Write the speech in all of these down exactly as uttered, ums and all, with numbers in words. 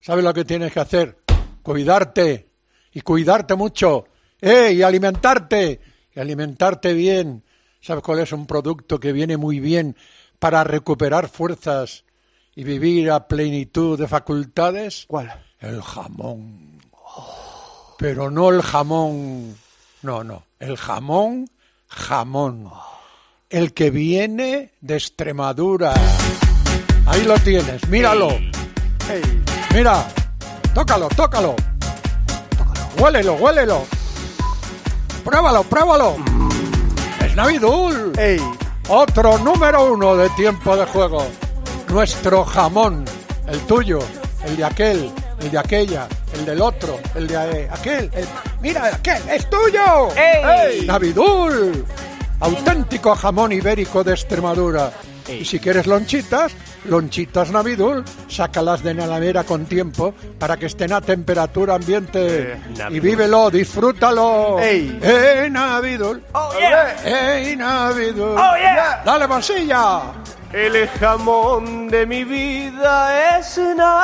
¿sabes lo que tienes que hacer? Cuidarte, y cuidarte mucho, ¡eh! Y alimentarte, y alimentarte bien. ¿Sabes cuál es un producto que viene muy bien para recuperar fuerzas y vivir a plenitud de facultades? ¿Cuál? El jamón. Pero no el jamón, no, no, el jamón, jamón. El que viene de Extremadura. Ahí lo tienes, míralo. Hey. Mira, tócalo, tócalo. Tócalo. Huélelo, huélelo. Pruébalo, pruébalo. Es Navidul. Hey. Otro número uno de tiempo de juego. Nuestro jamón, el tuyo, el de aquel, el de aquella, el del otro, el de aquel. El... Mira, aquel, es tuyo. Hey. Hey. Navidul. Auténtico jamón ibérico de Extremadura. Y si quieres lonchitas, lonchitas Navidul, sácalas de la nevera con tiempo para que estén a temperatura ambiente. Eh, y vívelo, disfrútalo. Ey. ¡Eh, Navidul! Oh, yeah. ¡Eh, Navidul! Oh, yeah. ¡Dale, bolsilla! El jamón de mi vida es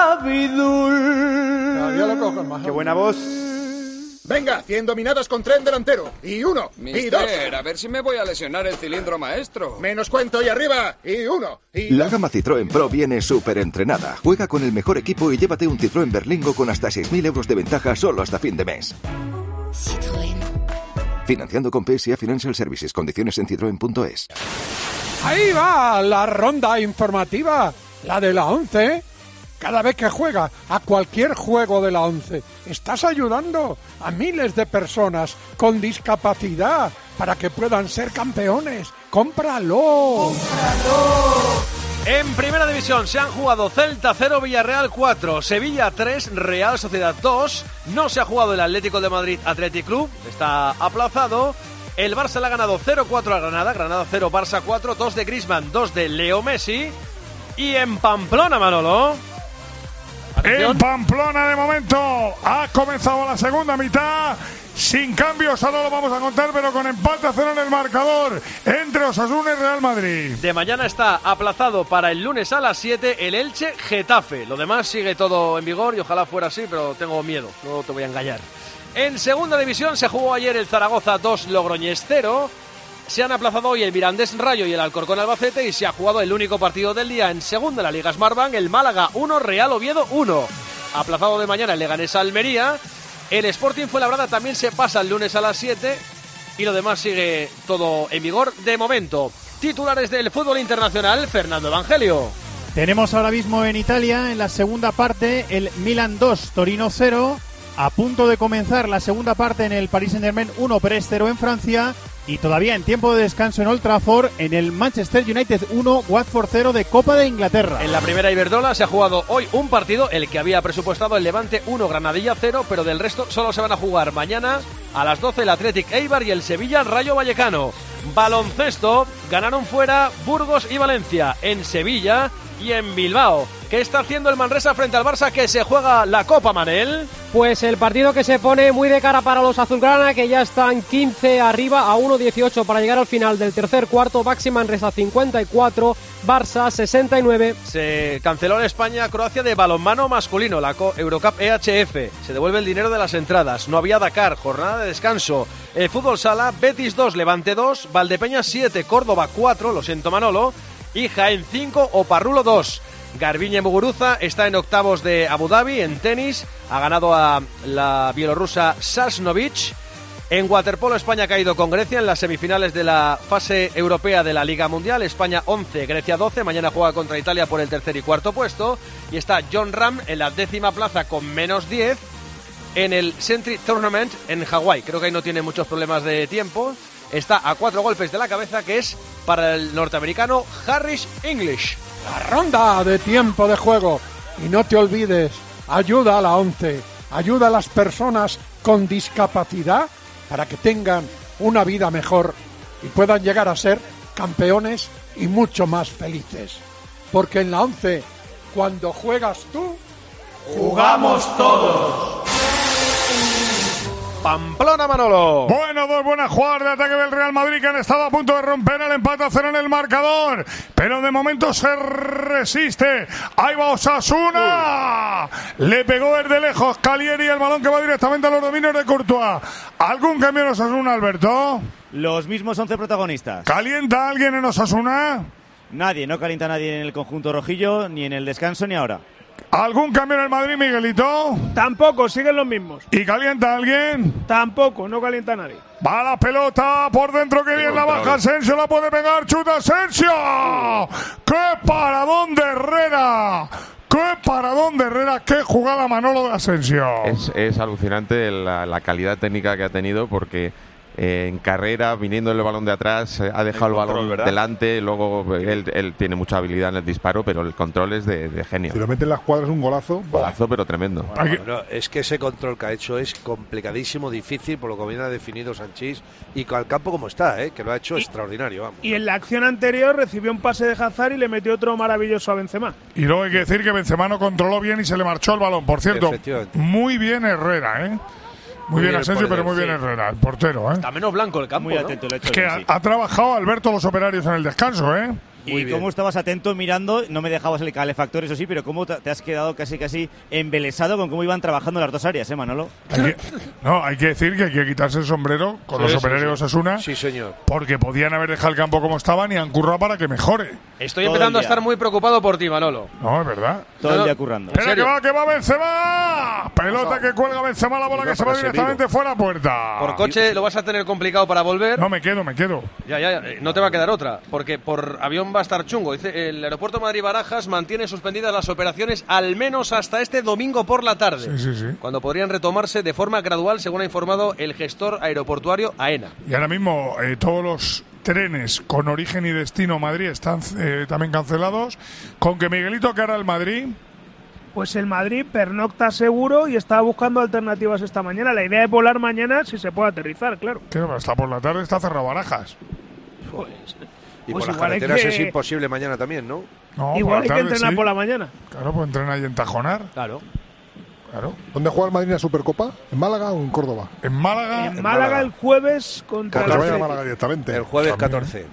Navidul. Ya, ya lo cojo más. Qué buena voz. Venga, cien dominadas con tren delantero. Y uno, y dos. Mister, a ver si me voy a lesionar el cilindro maestro. Menos cuento y arriba. Y uno, y La dos. gama Citroën Pro viene súper entrenada. Juega con el mejor equipo y llévate un Citroën Berlingo con hasta seis mil euros de ventaja solo hasta fin de mes. Citroën. Financiando con P S A Financial Services. Condiciones en citroen punto es. Ahí va la ronda informativa, la de la once. Cada vez que juega a cualquier juego de la once, estás ayudando a miles de personas con discapacidad para que puedan ser campeones. ¡Cómpralo! ¡Cómpralo! En Primera División se han jugado Celta cero, Villarreal cuatro, Sevilla tres, Real Sociedad dos. No se ha jugado el Atlético de Madrid Athletic Club, está aplazado. El Barça le ha ganado cero cuatro a Granada, Granada cero, Barça cuatro, dos de Griezmann, dos de Leo Messi. Y en Pamplona, Manolo... Atención. En Pamplona de momento ha comenzado la segunda mitad. Sin cambios, ahora lo vamos a contar, pero con empate a cero en el marcador entre Osasuna y Real Madrid. De mañana está aplazado para el lunes a las siete el Elche Getafe. Lo demás sigue todo en vigor y ojalá fuera así, pero tengo miedo, no te voy a engañar. En segunda división se jugó ayer el Zaragoza dos, Logroñés cero. Se han aplazado hoy el Mirandés Rayo y el Alcorcón Albacete y se ha jugado el único partido del día en segunda, la Liga Smartbank, el Málaga uno, Real Oviedo uno. Aplazado de mañana el Leganés Almería. El Sporting Fuenlabrada también se pasa el lunes a las siete y lo demás sigue todo en vigor de momento. Titulares del fútbol internacional, Fernando Evangelio. Tenemos ahora mismo en Italia, en la segunda parte, el Milan dos, Torino cero. A punto de comenzar la segunda parte en el Paris Saint-Germain uno, Brest cero en Francia. Y todavía en tiempo de descanso en Old Trafford, en el Manchester United uno, Watford cero de Copa de Inglaterra. En la primera Iberdrola se ha jugado hoy un partido, el que había presupuestado el Levante uno, Granadilla cero, pero del resto solo se van a jugar mañana a las doce el Athletic Eibar y el Sevilla Rayo Vallecano. Baloncesto, ganaron fuera Burgos y Valencia, en Sevilla y en Bilbao. ¿Qué está haciendo el Manresa frente al Barça que se juega la Copa, Manel? Pues el partido que se pone muy de cara para los azulgrana, que ya están quince arriba a uno dieciocho para llegar al final del tercer cuarto. Baxi Manresa cincuenta y cuatro, Barça sesenta y nueve. Se canceló en España Croacia de balonmano masculino, la Eurocup E H F. Se devuelve el dinero de las entradas. No había Dakar, jornada de descanso. El fútbol sala, Betis dos, Levante dos, Valdepeñas siete, Córdoba cuatro, lo siento Manolo, y Jaén cinco, Oparrulo dos. Garbiñe Muguruza está en octavos de Abu Dhabi en tenis, ha ganado a la bielorrusa Sasnovich. En waterpolo España ha caído con Grecia en las semifinales de la fase europea de la Liga Mundial. España once, Grecia doce, mañana juega contra Italia por el tercer y cuarto puesto. Y está John Ram en la décima plaza con menos diez en el Sentry Tournament en Hawái. Creo que ahí no tiene muchos problemas de tiempo. Está a cuatro golpes de la cabeza, que es para el norteamericano Harris English. La ronda de tiempo de juego. Y no te olvides, ayuda a la once, ayuda a las personas con discapacidad para que tengan una vida mejor y puedan llegar a ser campeones y mucho más felices. Porque en la once, cuando juegas tú, jugamos todos. Pamplona, Manolo. Bueno, dos buenas jugadas de ataque del Real Madrid que han estado a punto de romper el empate a cero en el marcador, pero de momento se resiste. Ahí va Osasuna. Le pegó desde lejos Calieri, el balón que va directamente a los dominios de Courtois. ¿Algún cambio en Osasuna, Alberto? Los mismos once protagonistas. ¿Calienta alguien en Osasuna? Nadie, no calienta nadie en el conjunto rojillo, ni en el descanso ni ahora. ¿Algún cambio en el Madrid, Miguelito? Tampoco, siguen los mismos. ¿Y calienta alguien? Tampoco, no calienta nadie. Va la pelota por dentro, que bien la baja Asensio, la puede pegar, chuta Asensio. ¡Qué paradón de Herrera! ¡Qué paradón de Herrera! ¡Qué jugada, Manolo, de Asensio! Es, es alucinante la, la calidad técnica que ha tenido, porque Eh, en carrera, viniendo el balón de atrás, eh, ha dejado el, control, el balón ¿verdad? delante, luego él, él tiene mucha habilidad en el disparo, pero el control es de, de genio. Si lo mete en las cuadras un golazo. Golazo, pero tremendo. Bueno, no, es que ese control que ha hecho es complicadísimo, difícil, por lo que bien ha definido Sanchís, y con el campo como está, eh, que lo ha hecho y, extraordinario. Vamos. Y en la acción anterior recibió un pase de Hazard y le metió otro maravilloso a Benzema. Y luego hay que decir que Benzema no controló bien y se le marchó el balón. Por cierto, muy bien Herrera, ¿eh? Muy, muy bien, bien Asensio, pero muy bien sí. Herrera, el portero, ¿eh? Está menos blanco el campo, muy ¿no? atento el hecho. Es que ha, ha trabajado Alberto los operarios en el descanso, ¿eh? Muy y bien. Cómo estabas atento mirando, no me dejabas el calefactor, eso sí, pero cómo te has quedado casi casi embelesado con cómo iban trabajando las dos áreas, ¿eh, Manolo? Hay que, no, hay que decir que hay que quitarse el sombrero con sí, los operarios sí, sí. Osasuna. Sí, señor. Porque podían haber dejado el campo como estaba y han currado para que mejore. Estoy Todo empezando a estar muy preocupado por ti, Manolo. No, es verdad. Todo no, el día currando. Espera, que va, que va Benzema. Pelota que cuelga Benzema, la bola que se va directamente fuera a puerta. Por coche lo vas a tener complicado para volver. No, me quedo, me quedo. Ya, ya, ya, no te va a quedar otra, porque por avión va a estar chungo. Dice, el aeropuerto Madrid-Barajas mantiene suspendidas las operaciones al menos hasta este domingo por la tarde, sí, sí, sí. cuando podrían retomarse de forma gradual, según ha informado el gestor aeroportuario AENA. Y ahora mismo eh, todos los trenes con origen y destino Madrid están eh, también cancelados. ¿Con que Miguelito, que hará el Madrid? Pues el Madrid pernocta seguro y está buscando alternativas esta mañana. La idea es volar mañana si se puede aterrizar, claro. Claro, hasta por la tarde está cerrado Barajas. Pues, y pues por las carreteras que... es imposible mañana también, ¿no? No, igual hay tarde, que entrenar sí. por la mañana. Claro, pues entrenar ahí en Tajonar. Claro. Claro. ¿Dónde juega el Madrid en la Supercopa? ¿En Málaga o en Córdoba? En Málaga. En, en Málaga, Málaga el jueves contra el Atlético. Málaga directamente. El jueves catorce.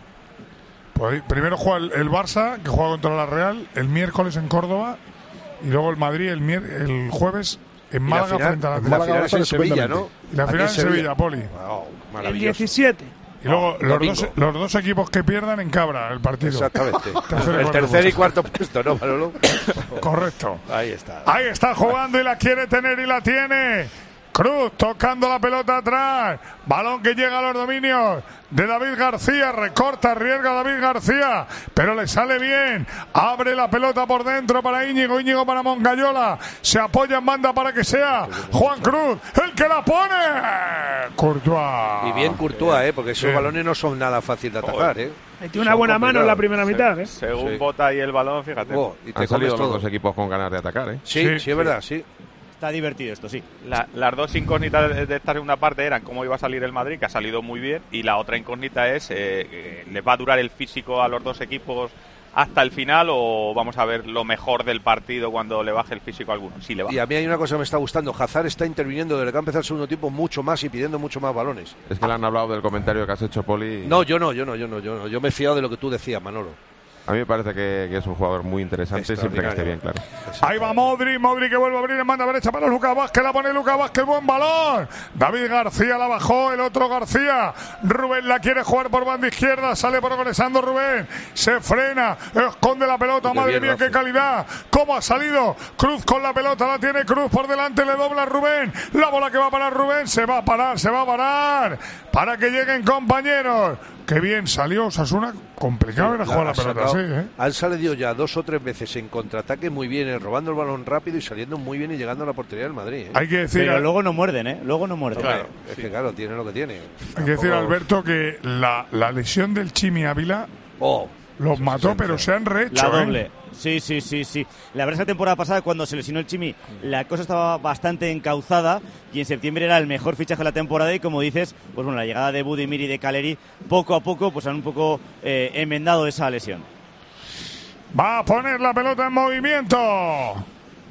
Pues primero juega el, el Barça, que juega contra la Real, el miércoles en Córdoba, y luego el Madrid el, mier el jueves en Málaga final, frente a la Málaga. La final es en Sevilla, ¿no? Y la final en Sevilla, Sevilla Poli. Wow, el diecisiete. Y luego ah, los, dos, los dos equipos que pierdan en Cabra el partido. Exactamente. Tercer el tercer y cuarto puesto, ¿no, Manolo? Correcto. Ahí está. Ahí está jugando y la quiere tener y la tiene. Cruz tocando la pelota atrás. Balón que llega a los dominios de David García. Recorta, arriesga David García, pero le sale bien. Abre la pelota por dentro para Íñigo. Íñigo para Moncayola. Se apoya en banda para que sea Juan Cruz el que la pone. Courtois. Y bien Courtois, ¿eh? Porque esos bien. balones no son nada fácil de atajar, ¿eh? Tiene una buena mano en la primera mitad, ¿eh? Según sí. bota ahí el balón, fíjate. Oh, y te Han salido los dos equipos con ganas de atacar, ¿eh? Sí, sí, sí es verdad, sí. Está divertido esto, sí. La, las dos incógnitas de, de esta segunda parte eran cómo iba a salir el Madrid, que ha salido muy bien, y la otra incógnita es, eh, eh, ¿les va a durar el físico a los dos equipos hasta el final o vamos a ver lo mejor del partido cuando le baje el físico a alguno? Sí, le baja. Y a mí hay una cosa que me está gustando, Hazard está interviniendo desde que ha empezado el segundo tiempo mucho más y pidiendo mucho más balones. Es que le han hablado del comentario que has hecho, Poli. No, yo no, yo no, yo no, yo no. Yo me he fiado de lo que tú decías, Manolo. A mí me parece que, que es un jugador muy interesante siempre que esté bien, claro. Ahí va Modric, Modric que vuelve a abrir en banda derecha para Lucas Vázquez, la pone Lucas Vázquez, buen balón. David García la bajó, el otro García. Rubén la quiere jugar por banda izquierda, sale progresando Rubén, se frena, esconde la pelota, madre mía, qué calidad. ¿Cómo ha salido? Cruz con la pelota, la tiene Cruz por delante, le dobla Rubén. La bola que va para Rubén, se va a parar, se va a parar. Para que lleguen compañeros. Qué bien salió Osasuna, complicado era jugar la pelota así, ¿eh? Han salido ya dos o tres veces en contraataque muy bien, eh, robando el balón rápido y saliendo muy bien y llegando a la portería del Madrid, ¿eh? Hay que decir, pero luego no muerden, ¿eh? Luego no muerden. Claro, es sí. que claro, tiene lo que tiene. Hay Tampoco... que decir, Alberto, que la, la lesión del Chimi Ávila oh, los mató, pero se han rehecho, la doble. ¿eh? Sí, sí, sí, sí. La verdad es que la temporada pasada, cuando se lesionó el Chimi, la cosa estaba bastante encauzada y en septiembre era el mejor fichaje de la temporada y, como dices, pues bueno, la llegada de Budimir y de Caleri, poco a poco, pues han un poco eh, enmendado esa lesión. Va a poner la pelota en movimiento.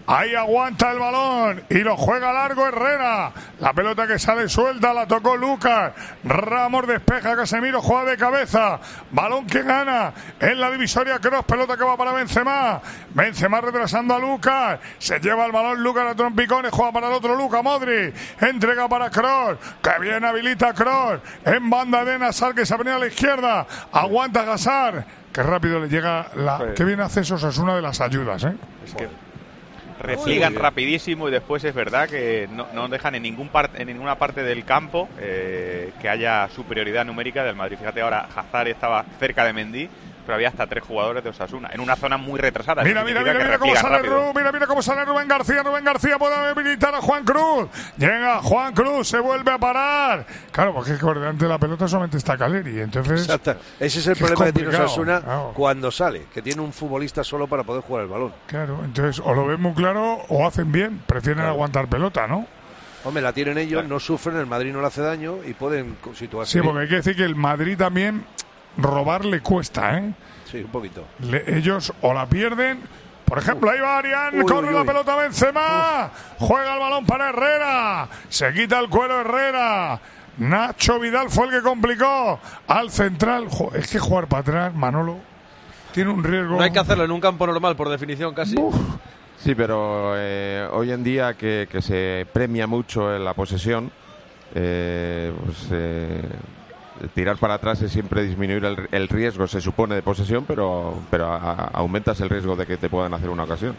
Ahí aguanta el balón y lo juega largo Herrera. La pelota que sale suelta la tocó Lucas. Ramos despeja, Casemiro juega de cabeza. Balón que gana en la divisoria Kroos. Pelota que va para Benzema. Benzema retrasando a Lucas. Se lleva el balón Lucas a trompicones. Juega para el otro Lucas Modric. Entrega para Kroos. Que bien habilita Kroos. En banda de Nazar que se ha venido a la izquierda. Aguanta Hazard. Qué rápido le llega la... Sí. Qué bien hace eso, es una de las ayudas, ¿eh? Es que refliegan rapidísimo y después es verdad que no, no dejan en ningún parte, en ninguna parte del campo eh, que haya superioridad numérica del Madrid. Fíjate, ahora Hazard estaba cerca de Mendy, pero había hasta tres jugadores de Osasuna en una zona muy retrasada. Mira, mira, mira, mira cómo sale Ru, mira, mira cómo sale Rubén García. Rubén García puede habilitar a Juan Cruz. Llega Juan Cruz, se vuelve a parar. Claro, porque es que por delante de la pelota solamente está Caleri. Entonces, exacto. Ese es el que problema es que tiene Osasuna claro. cuando sale, que tiene un futbolista solo para poder jugar el balón. Claro, entonces o lo ven muy claro o hacen bien. Prefieren claro. aguantar pelota, ¿no? Hombre, la tienen ellos, claro. no sufren, el Madrid no le hace daño y pueden situarse. Sí, porque hay que decir que el Madrid también robar le cuesta, ¿eh? Sí, un poquito. Le, ellos o la pierden. Por ejemplo, ahí va Arián, uy, corre uy, la uy. pelota Benzema, Uf. juega el balón para Herrera, se quita el cuero Herrera. Nacho Vidal fue el que complicó al central. Jo, es que jugar para atrás, Manolo, tiene un riesgo. No hay que hacerlo en un campo normal, por definición, casi. Uf. Sí, pero eh, hoy en día que, que se premia mucho en la posesión, eh, pues... Eh, tirar para atrás es siempre disminuir el, el riesgo, se supone, de posesión, pero, pero a, a, aumentas el riesgo de que te puedan hacer una ocasión.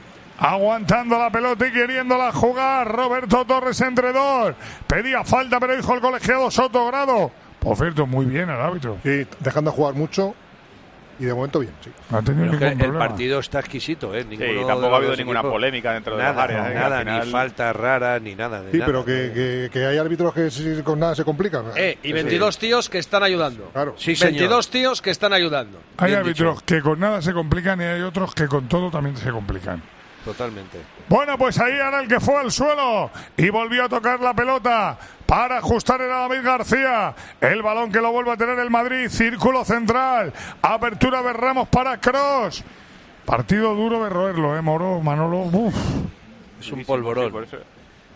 Aguantando la pelota y queriéndola jugar Roberto Torres entre dos. Pedía falta, pero dijo el colegiado Soto Grado. Por cierto, muy bien el árbitro. Sí, dejando de jugar mucho y de momento bien, sí. No ha tenido ningún el problema. partido está exquisito, ¿eh? Ninguno sí, tampoco ha habido ninguna equipos. polémica dentro nada, de las áreas. ¿eh? Nada, final... ni falta rara, ni nada. Ni sí, nada, pero que, que, que hay árbitros que si, con nada se complican. Eh, y veintidós sí. tíos que están ayudando. Claro. Sí, veintidós tíos que están ayudando. Hay bien árbitros dicho. que con nada se complican y hay otros que con todo también se complican. Totalmente. Bueno, pues ahí era el que fue al suelo y volvió a tocar la pelota para ajustar el David García. El balón que lo vuelve a tener el Madrid. Círculo central. Apertura de Ramos para Kroos. Partido duro de roerlo, ¿eh, Moro? Manolo. Uf. Es un polvorón. Sí, por eso.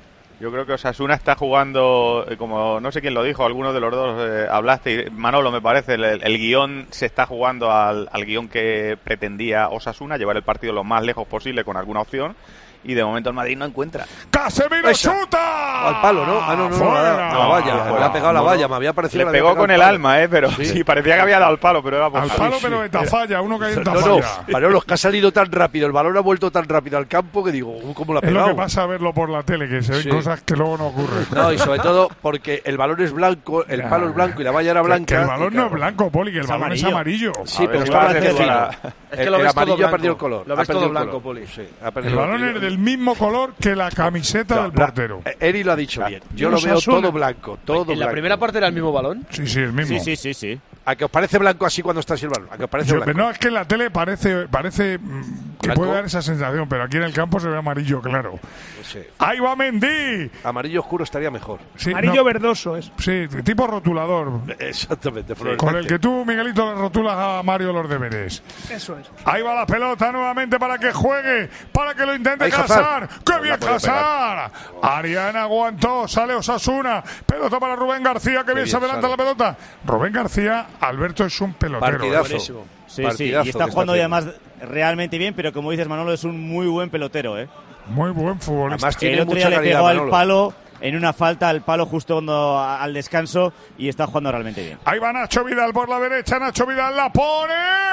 Yo creo que Osasuna está jugando, como no sé quién lo dijo, alguno de los dos eh, hablaste, Manolo me parece, el, el guión se está jugando al, al guión que pretendía Osasuna, llevar el partido lo más lejos posible con alguna opción, y de momento el Madrid no encuentra. ¡Casemiro Esa. chuta! Al palo, ¿no? Ah, no, no, no, a la, a la valla, no, le ha pegado a la valla, me había parecido. Le pegó con el palo. alma, ¿eh? Pero sí. sí, parecía que había dado al palo, pero era por Al palo, sí, pero de Tafalla, uno que hay en no, Tafalla. No, Manolo, es que ha salido tan rápido, el balón ha vuelto tan rápido al campo que digo, ¿cómo lo ha pegado? Es lo que pasa a verlo por la tele, que se ven sí. cosas que luego no ocurren. No, y sobre todo porque el balón es blanco, el palo es blanco y la valla era blanca. Que el balón no es blanco, Poli, que el es balón amarillo. es amarillo. Sí, pero está blanco fino. Es que lo el ves amarillo todo ha perdido el color. Lo ves todo blanco, Poli. El balón es del mismo color que la camiseta no, del portero. La, Eri lo ha dicho bien. Yo lo veo todo blanco, todo blanco. ¿En la primera parte era el mismo balón? Sí, sí, el mismo. Sí, sí, sí, sí. ¿A que os parece blanco así cuando está así el balón? ¿A que os parece Yo, blanco? No, es que en la tele parece, parece que ¿blanco? Puede dar esa sensación, pero aquí en el campo se ve amarillo, claro. Sí. ¡Ahí va Mendy! Amarillo oscuro estaría mejor. Sí, amarillo no, verdoso es. Sí, tipo rotulador. Exactamente. Sí, con el que tú, Miguelito, le rotulas a Mario los deberes. Eso es. Ahí va la pelota nuevamente para que juegue, para que lo intente Hazard. ¡Qué bien Hazard! Ariana aguantó, sale Osasuna. Pelota para Rubén García, que bien, bien se adelanta sale. La pelota. Rubén García, Alberto, es un pelotero. Partidazo. Sí, sí, y está jugando ya más realmente bien, pero como dices, Manolo, es un muy buen pelotero, ¿eh? Muy buen futbolista. Además, tiene el otro día le pegó al palo en una falta, al palo justo cuando, al descanso, y está jugando realmente bien. Ahí va Nacho Vidal por la derecha, Nacho Vidal la pone,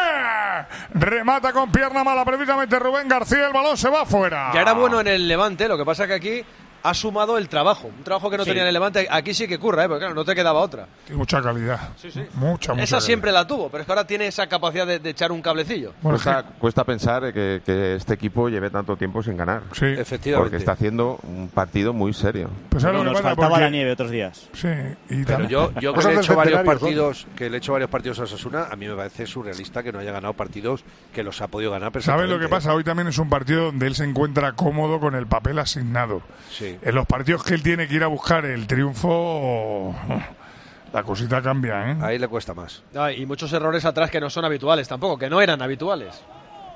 remata con pierna mala precisamente Rubén García, el balón se va afuera. Ya era bueno en el Levante, lo que pasa que aquí ha sumado el trabajo, un trabajo que no sí. tenía en el Levante. Aquí sí que curra, ¿eh? Porque claro, no te quedaba otra. Tiene mucha calidad. Sí, sí. Mucha, mucha Esa calidad. Siempre la tuvo, pero es que ahora tiene esa capacidad de, de echar un cablecillo. Bueno, cuesta, que... cuesta pensar que, que este equipo lleve tanto tiempo sin ganar. Sí, efectivamente. Porque está haciendo un partido muy serio. Pues no, nos faltaba porque... la nieve otros días. Sí, y pero yo, yo que le he hecho varios partidos, que le he hecho varios partidos a Osasuna, a mí me parece surrealista que no haya ganado partidos que los ha podido ganar perfectamente. ¿Sabes lo que pasa? Hoy también es un partido donde él se encuentra cómodo con el papel asignado. Sí. En los partidos que él tiene que ir a buscar el triunfo, la cosita cambia, ¿eh? Ahí le cuesta más. No, y muchos errores atrás que no son habituales tampoco, que no eran habituales.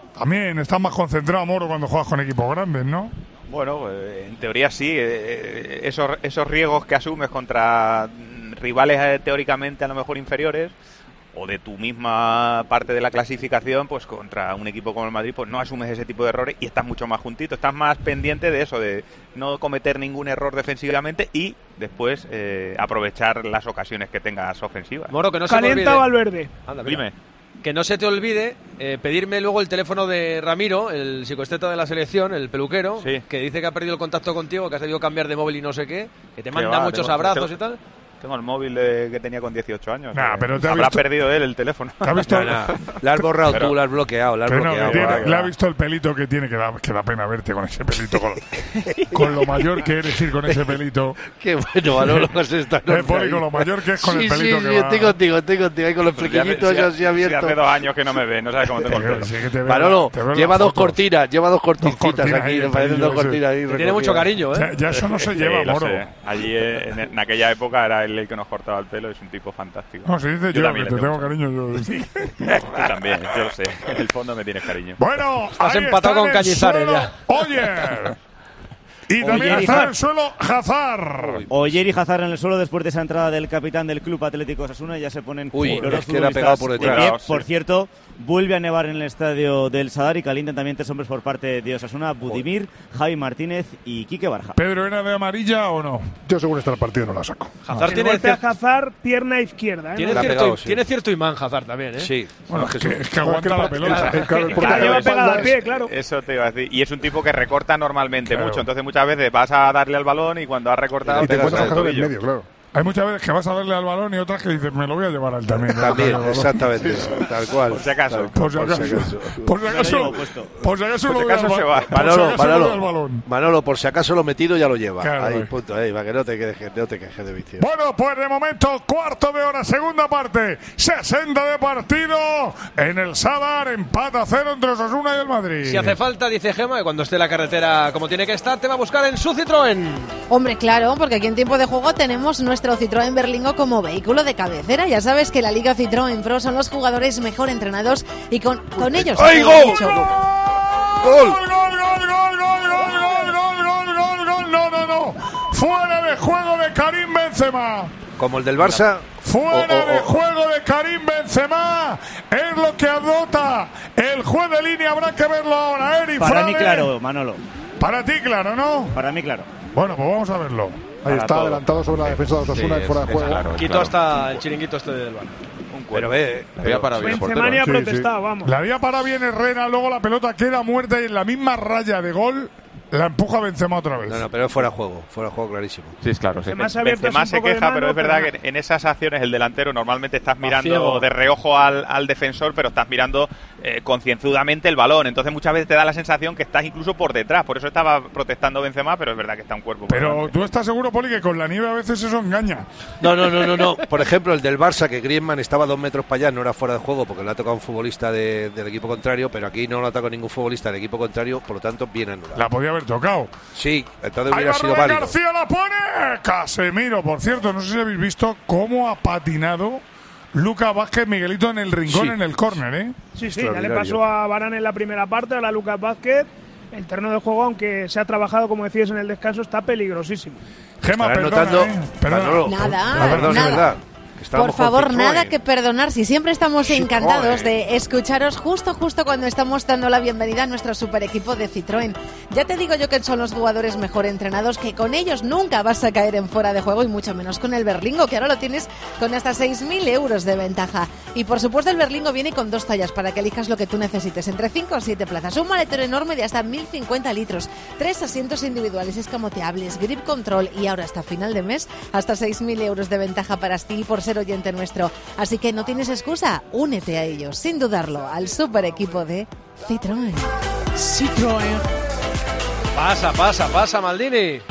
También estás más concentrado, Moro, cuando juegas con equipos grandes, ¿no? Bueno, eh, en teoría sí. Eh, esos, esos riesgos que asumes contra rivales eh, teóricamente a lo mejor inferiores, o de tu misma parte de la clasificación, pues contra un equipo como el Madrid, pues no asumes ese tipo de errores y estás mucho más juntito, estás más pendiente de eso, de no cometer ningún error defensivamente y después eh, aprovechar las ocasiones que tengas ofensivas. Moro, que no se Calienta Valverde. Anda, Dime. Que no se te olvide eh, pedirme luego el teléfono de Ramiro, el psicoesteta de la selección, el peluquero, sí. que dice que ha perdido el contacto contigo, que has debido cambiar de móvil y no sé qué, que te Que manda va, muchos tengo- abrazos tengo- y tal. Tengo el móvil de, que tenía con dieciocho años. Nah, eh, pero te ha habrá visto- perdido él el teléfono. ¿Te ha visto? No, no, la has borrado Pero- tú, la has bloqueado, la has Pero no, bloqueado. que tiene- va, que le ha va. visto el pelito que tiene, que da, que da pena verte con ese pelito, con, con lo mayor que eres ir con ese pelito. Qué bueno, Manolo, has estado Eh, Poli, con lo mayor que es con sí, el pelito sí, que sí, va. estoy contigo, estoy contigo, ahí con los Pues ya hace- flequillitos si ha- así si abiertos. hace dos años que no me ve, no sabes cómo tengo el pelo. Sí, que te veo- Manolo, te veo en lleva las dos fotos. cortinas, lleva dos cortincitas cortinas aquí, ahí, me el parecen pelillo dos ese. cortinas ahí Te tiene mucho recogidas. cariño, ¿eh? Ya, ya eso no se Sí, lleva, lo Moro. sé. Allí eh, en, en aquella época era él el que nos cortaba el pelo, es un tipo fantástico. No, se dice yo, también que le te tengo mucho. cariño yo. Tú también, yo lo sé. En el fondo me tienes cariño. Bueno, Has ahí empatado está con en el Cañizares suelo ya. Oyer. Y también Oyer y está en Hazard. el suelo Hazard. Oyer y Hazard en el suelo después de esa entrada del capitán del Club Atlético Osasuna. Ya se ponen Uy, los dos es que le ha pegado por futbolistas detrás. de pie. Por cierto, vuelve a nevar en el estadio del Sadar y calientan también tres hombres por parte de Osasuna: Budimir, Javi Martínez y Quique Barja. ¿Pedro era de amarilla o no? Yo según está el partido no la saco. Hazard El tiene, golpe a cier- Hazard, pierna izquierda. ¿eh? tiene, Le ha cierto, pegado, sí. tiene cierto imán Hazard también, ¿eh? Sí. Bueno, Es es que que, es- es que aguanta la pelota. Eh, claro, el portero Claro, lleva eso- pegada al pie, claro. Eso te iba a decir. Y es un tipo que recorta normalmente Claro. mucho. Entonces muchas veces vas a darle al balón y cuando has recortado Y te te das encuentras el a Hazard en tobillo. medio, claro. Hay muchas veces que vas a darle al balón y otras que dices, me lo voy a llevar a él también. ¿no? También, Claro, exactamente, tal cual. Por si acaso. Tal cual, Por si acaso. Por si Me lo acaso. llevo puesto. Por si acaso Por lo si doy al acaso se ba- va. por si Manolo, acaso le doy al Manolo, balón. Manolo, por si acaso lo metido ya lo lleva. Claro, ahí, ahí. punto, ahí, para que no te quejes, no te quejes de vicio. Bueno, pues de momento, cuarto de hora, segunda parte, sesenta de partido en el Sadar, empate a cero entre Osasuna y el Madrid. Si hace falta, dice Gema, que cuando esté la carretera como tiene que estar, te va a buscar en su Citroën. Hombre, claro, porque aquí en tiempo de juego tenemos nuestro Citroën Berlingo como vehículo de cabecera. Ya sabes que la Liga Citroën Pro son los jugadores mejor entrenados y con, con ellos... ¡Ay, hay gol! mucho- ¡Gol! ¡Gol, gol, gol, gol, gol, gol, gol, gol, gol, gol, gol! No, no, no. Fuera de juego de Karim Benzema. Como el del Barça. Fuera Oh, oh, de oh. juego de Karim Benzema. Es lo que anota el juez de línea. Habrá que verlo ahora, Eri Para mí Frade. claro, Manolo. Para ti claro, ¿no? Para mí claro. Bueno, pues vamos a verlo. Ahí está todo. adelantado sobre la defensa de Osasuna Sí, y fuera es- de es juego. claro, es Quito claro. hasta el chiringuito este del Bar. Pero ve, Había parado bien el Benzema ni portero. ha Sí, protestado, sí. vamos. La había para bien Herrera, luego la pelota queda muerta y en la misma raya de gol la empuja Benzema otra vez. no, no, pero es fuera de juego, fuera de juego clarísimo. Sí, es claro, sí. Benzema se ha abierto Benzema así se un poco de queja, mano, pero es verdad pero que en esas acciones el delantero normalmente estás mirando ciego. de reojo al, al defensor, pero estás mirando eh, concienzudamente el balón. Entonces muchas veces te da la sensación que estás incluso por detrás. Por eso estaba protestando Benzema, pero es verdad que está un cuerpo por Pero delante. tú estás seguro, Poli, que con la nieve a veces eso engaña. No, no, no, no, no. Por ejemplo, el del Barça, que Griezmann estaba dos metros para allá, no era fuera de juego porque le ha tocado un futbolista de- del equipo contrario, pero aquí no lo ha tocado ningún futbolista del equipo contrario, por lo tanto, bien anulado. La podía haber tocado. Sí, entonces Ahí hubiera va sido Rubén válido. García, la pone. Casemiro, por cierto, no sé si habéis visto cómo ha patinado Lucas Vázquez Miguelito en el rincón, Sí. en el córner, ¿eh? Sí, sí, ya le Extraordinario. pasó a Varane en la primera parte, a la Lucas Vázquez. El terreno de juego, aunque se ha trabajado, como decías, en el descanso, está peligrosísimo. Gema, Estarás perdona, notando- ¿eh? Perdona. Manolo, Nada, la verdad nada. es verdad. Estábamos Por favor, con Citroën. nada que perdonar. Si siempre estamos Citroën. encantados de escucharos justo, justo cuando estamos dando la bienvenida a nuestro super equipo de Citroën. Ya te digo yo que son los jugadores mejor entrenados, que con ellos nunca vas a caer en fuera de juego y mucho menos con el Berlingo, que ahora lo tienes con hasta seis mil euros de ventaja. Y por supuesto el Berlingo viene con dos tallas para que elijas lo que tú necesites, entre cinco o siete plazas. Un maletero enorme de hasta mil cincuenta litros, tres asientos individuales escamoteables, grip control y ahora hasta final de mes hasta seis mil euros de ventaja para ti por ser oyente nuestro. Así que no tienes excusa, únete a ellos, sin dudarlo, al super equipo de Citroën. Citroën. Pasa, pasa, pasa, Maldini.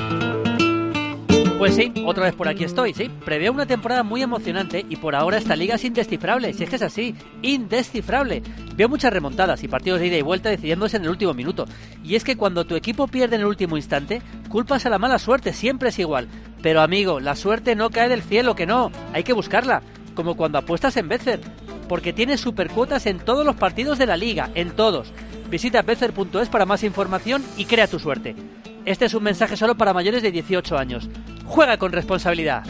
Pues sí, otra vez por aquí estoy, sí. Preveo una temporada muy emocionante y por ahora esta liga es indescifrable, si es que es así, indescifrable. Veo muchas remontadas y partidos de ida y vuelta decidiéndose en el último minuto. Y es que cuando tu equipo pierde en el último instante, culpas a la mala suerte, siempre es igual. Pero amigo, la suerte no cae del cielo, que no, hay que buscarla. Como cuando apuestas en Betfair, porque tienes supercuotas en todos los partidos de la liga, en todos. Visita betfair punto es para más información y crea tu suerte. Este es un mensaje solo para mayores de dieciocho años. Juega con responsabilidad.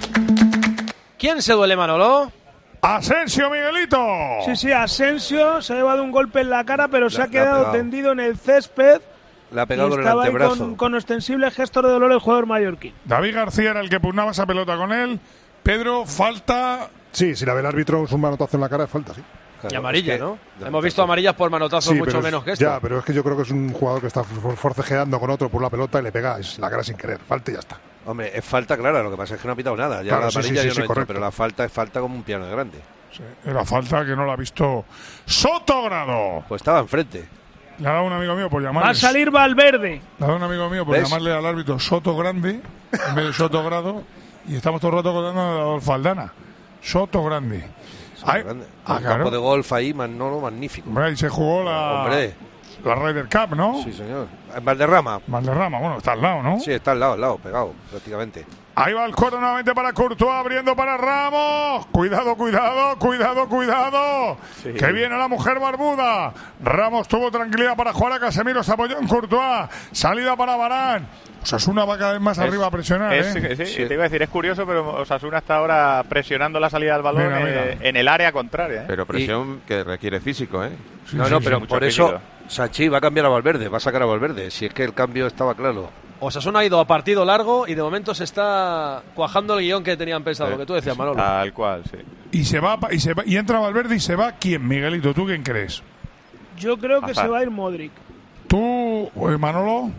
¿Quién se duele, Manolo? Asensio, Miguelito. Sí, sí, Asensio se ha llevado un golpe en la cara, pero La- se ha la ha quedado pegado. tendido en el césped. Le ha pegado y con el estaba ahí antebrazo. con, con ostensible gesto de dolor el jugador mallorquín. David García era el que pugnaba esa pelota con él. Pedro, falta. Sí, si la ve el árbitro es un manotazo en la cara, es falta, sí. Y amarilla, ¿no? Hemos visto amarillas por manotazos Sí, mucho pero es- menos que esto. Ya, pero es que yo creo que es un jugador que está for- forcejeando con otro por la pelota y le pega es la cara sin querer. Falta y ya está. Hombre, es falta clara, lo que pasa es que no ha pitado nada. Ya Claro, la sí, amarilla sí, yo sí, no entro, correcto. pero la falta es falta como un piano de grande. Sí, era falta que no la ha visto Sotogrado. Pues estaba enfrente. Le ha dado un amigo mío por llamarle. Va a salir Valverde. Le ha dado un amigo mío por ¿Ves? llamarle al árbitro Soto Grande en vez de Soto Grado. Y estamos todo el rato contando de Adolfo Aldana. Soto Grande. Ay, Grande. ah, Un claro. campo de golf ahí, Manolo, magnífico. Hombre, ahí se jugó la, Hombre. la Ryder Cup, ¿no? Sí, señor. En Valderrama. Valderrama, bueno, está al lado, ¿no? Sí, está al lado, al lado, pegado, prácticamente. Ahí va el cuero nuevamente para Courtois, abriendo para Ramos. Cuidado, cuidado, cuidado, cuidado. Sí. Que viene la mujer barbuda. Ramos tuvo tranquilidad para jugar a Casemiro, se apoyó en Courtois. Salida para Varane. Osasuna va cada vez más Es- arriba a presionar, es- ¿eh? sí, sí, te iba a decir, es curioso, pero Osasuna está ahora presionando la salida del balón Mira, mira. eh, en el área contraria. ¿eh? Pero presión que requiere físico, ¿eh? no, no, pero mucho por eso apellido. Sachi va a cambiar a Valverde, va a sacar a Valverde. Si es que el cambio estaba claro. Osasuna ha ido a partido largo y de momento se está cuajando el guión que tenían pensado, lo que tú decías, Manolo. Tal cual, sí. Y se va pa- y se va, y entra Valverde y se va ¿quién, Miguelito? ¿Tú quién crees? Yo creo que Hazard. se va a ir Modric. ¿Tú, eh, Manolo?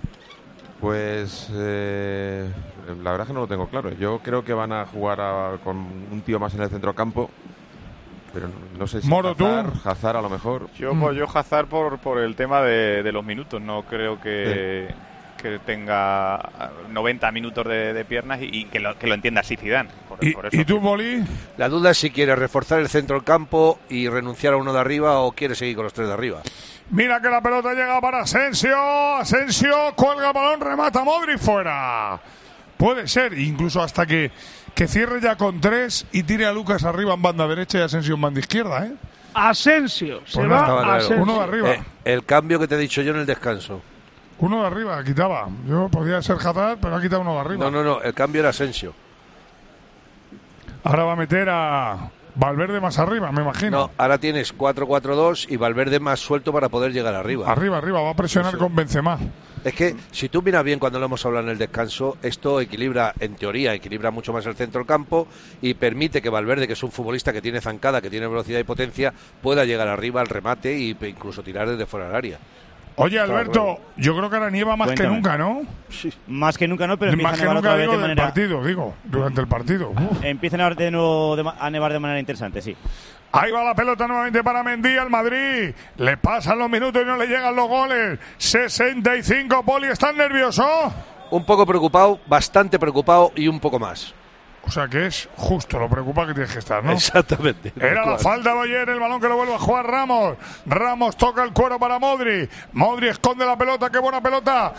Pues eh, la verdad es que no lo tengo claro. Yo creo que van a jugar a- con un tío más en el centrocampo, pero no, no sé si Moro, ¿tú? Hazard, Hazard a lo mejor. Yo, pues, yo Hazard por, por el tema de, de los minutos. No creo que, que tenga noventa minutos de, de piernas y, y que, lo, que lo entienda así Zidane. Por, ¿Y, por eso. ¿y tú, Boli? La duda es si quiere reforzar el centro del campo y renunciar a uno de arriba o quiere seguir con los tres de arriba. Mira que la pelota llega para Asensio. Asensio cuelga balón, remata Modric fuera. Puede ser, incluso hasta que, que cierre ya con tres y tire a Lucas arriba en banda derecha y Asensio en banda izquierda, ¿eh? Asensio. Se Pues no va estaba claro. Asensio. Uno de arriba. Eh, el cambio que te he dicho yo en el descanso. Uno de arriba, quitaba. Yo podía ser Hazard, pero ha quitado uno de arriba. No, no, no, el cambio era Asensio. Ahora va a meter a Valverde más arriba, me imagino. No, ahora tienes cuatro cuatro dos y Valverde más suelto para poder llegar arriba. Arriba, arriba, va a presionar con Benzema. Es que si tú miras bien cuando lo hemos hablado en el descanso, esto equilibra, en teoría, equilibra mucho más el centro del campo y permite que Valverde, que es un futbolista que tiene zancada, que tiene velocidad y potencia, pueda llegar arriba al remate e incluso tirar desde fuera del área. Oye, Alberto, yo creo que ahora nieva más Cuéntame. que nunca, ¿no? Sí. Más que nunca no, pero empieza Más a que nevar nunca otra vez digo de del manera... partido, digo, durante el partido. Uf. Empieza a nevar de nuevo de ma- a nevar de manera interesante, sí. Ahí va la pelota nuevamente para Mendy al Madrid. Le pasan los minutos y no le llegan los goles. sesenta y cinco, Poli, ¿estás nervioso? Un poco preocupado, bastante preocupado y un poco más. O sea que es justo lo preocupado que tienes que estar, ¿no? Exactamente. Era la falta de ayer, el balón que lo vuelve a jugar Ramos. Ramos toca el cuero para Modri. Modri esconde la pelota, qué buena pelota.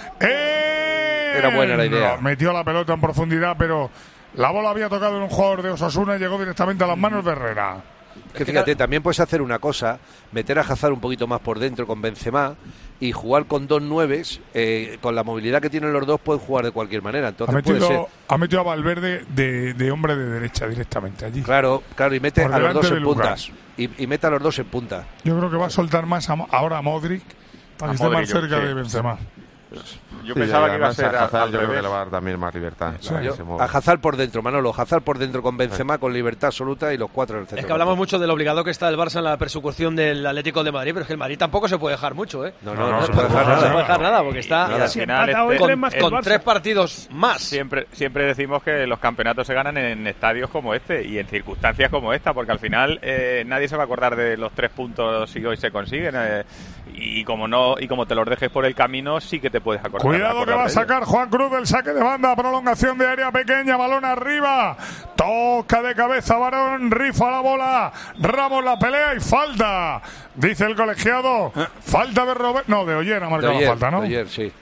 ¡Eh! Era buena la idea. No, metió la pelota en profundidad, pero la bola había tocado en un jugador de Osasuna y llegó directamente a las manos de Herrera. Que fíjate, también puedes hacer una cosa, meter a Hazard un poquito más por dentro con Benzema y jugar con dos nueves, eh, con la movilidad que tienen los dos pueden jugar de cualquier manera. Ha Entonces puede ser. metido, ha metido a Valverde de, de hombre de derecha directamente allí. Claro, claro, y mete Por a los delante dos de en punta. Lucas. Y, y mete a los dos en punta. Yo creo que va a soltar más a Mo- ahora a Modric para A que esté más Modric, cerca sí. de Benzema. Yo Sí, pensaba y que iba a además ser a al, Hazard al yo creo que revés. le va a dar también más libertad. Sí. para que Yo- se mueva. a Hazard por dentro, Manolo. Hazard por dentro con Benzema, con libertad absoluta y los cuatro en el centro. Es que hablamos mucho del obligado que está el Barça en la persecución del Atlético de Madrid, pero es que el Madrid tampoco se puede dejar mucho, ¿eh? No, no, No, no, no, se puede no, dejar no, No se nada. puede dejar nada, porque Y está al Si final empata hoy este- tres más que el con Barça. tres partidos más. Siempre, siempre decimos que los campeonatos se ganan en estadios como este y en circunstancias como esta, porque al final eh, nadie se va a acordar de los tres puntos si hoy se consiguen eh, y como no y como te los dejes por el camino sí que te puedes acordar. Cuidado que acordar va a de ellos. sacar Juan Cruz del saque de banda, prolongación de área pequeña, balón arriba, toca de cabeza Varón, rifa la bola, Ramos la pelea y falta, dice el colegiado, falta de Robert, no, de Oyer ha De marcado ayer, la falta, ¿no? de ayer, sí.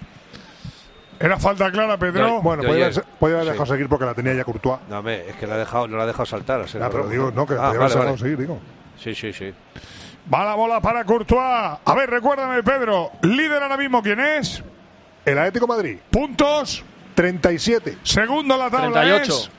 Era falta clara, Pedro. De- Bueno, de podía, ayer. haber- podía haber Sí. dejado seguir porque la tenía ya Courtois. No, hombre, es que la ha dejado, no la ha dejado saltar. a ser Ya, pero Ramos. digo, no, que Ah, podía haber vale, dejado vale. seguir, digo. Sí, sí, sí. Va la bola para Courtois. A ver, recuérdame, Pedro. Líder ahora mismo, ¿quién es? El Atlético de Madrid. Puntos. treinta y siete. Segundo la tabla treinta y ocho. es...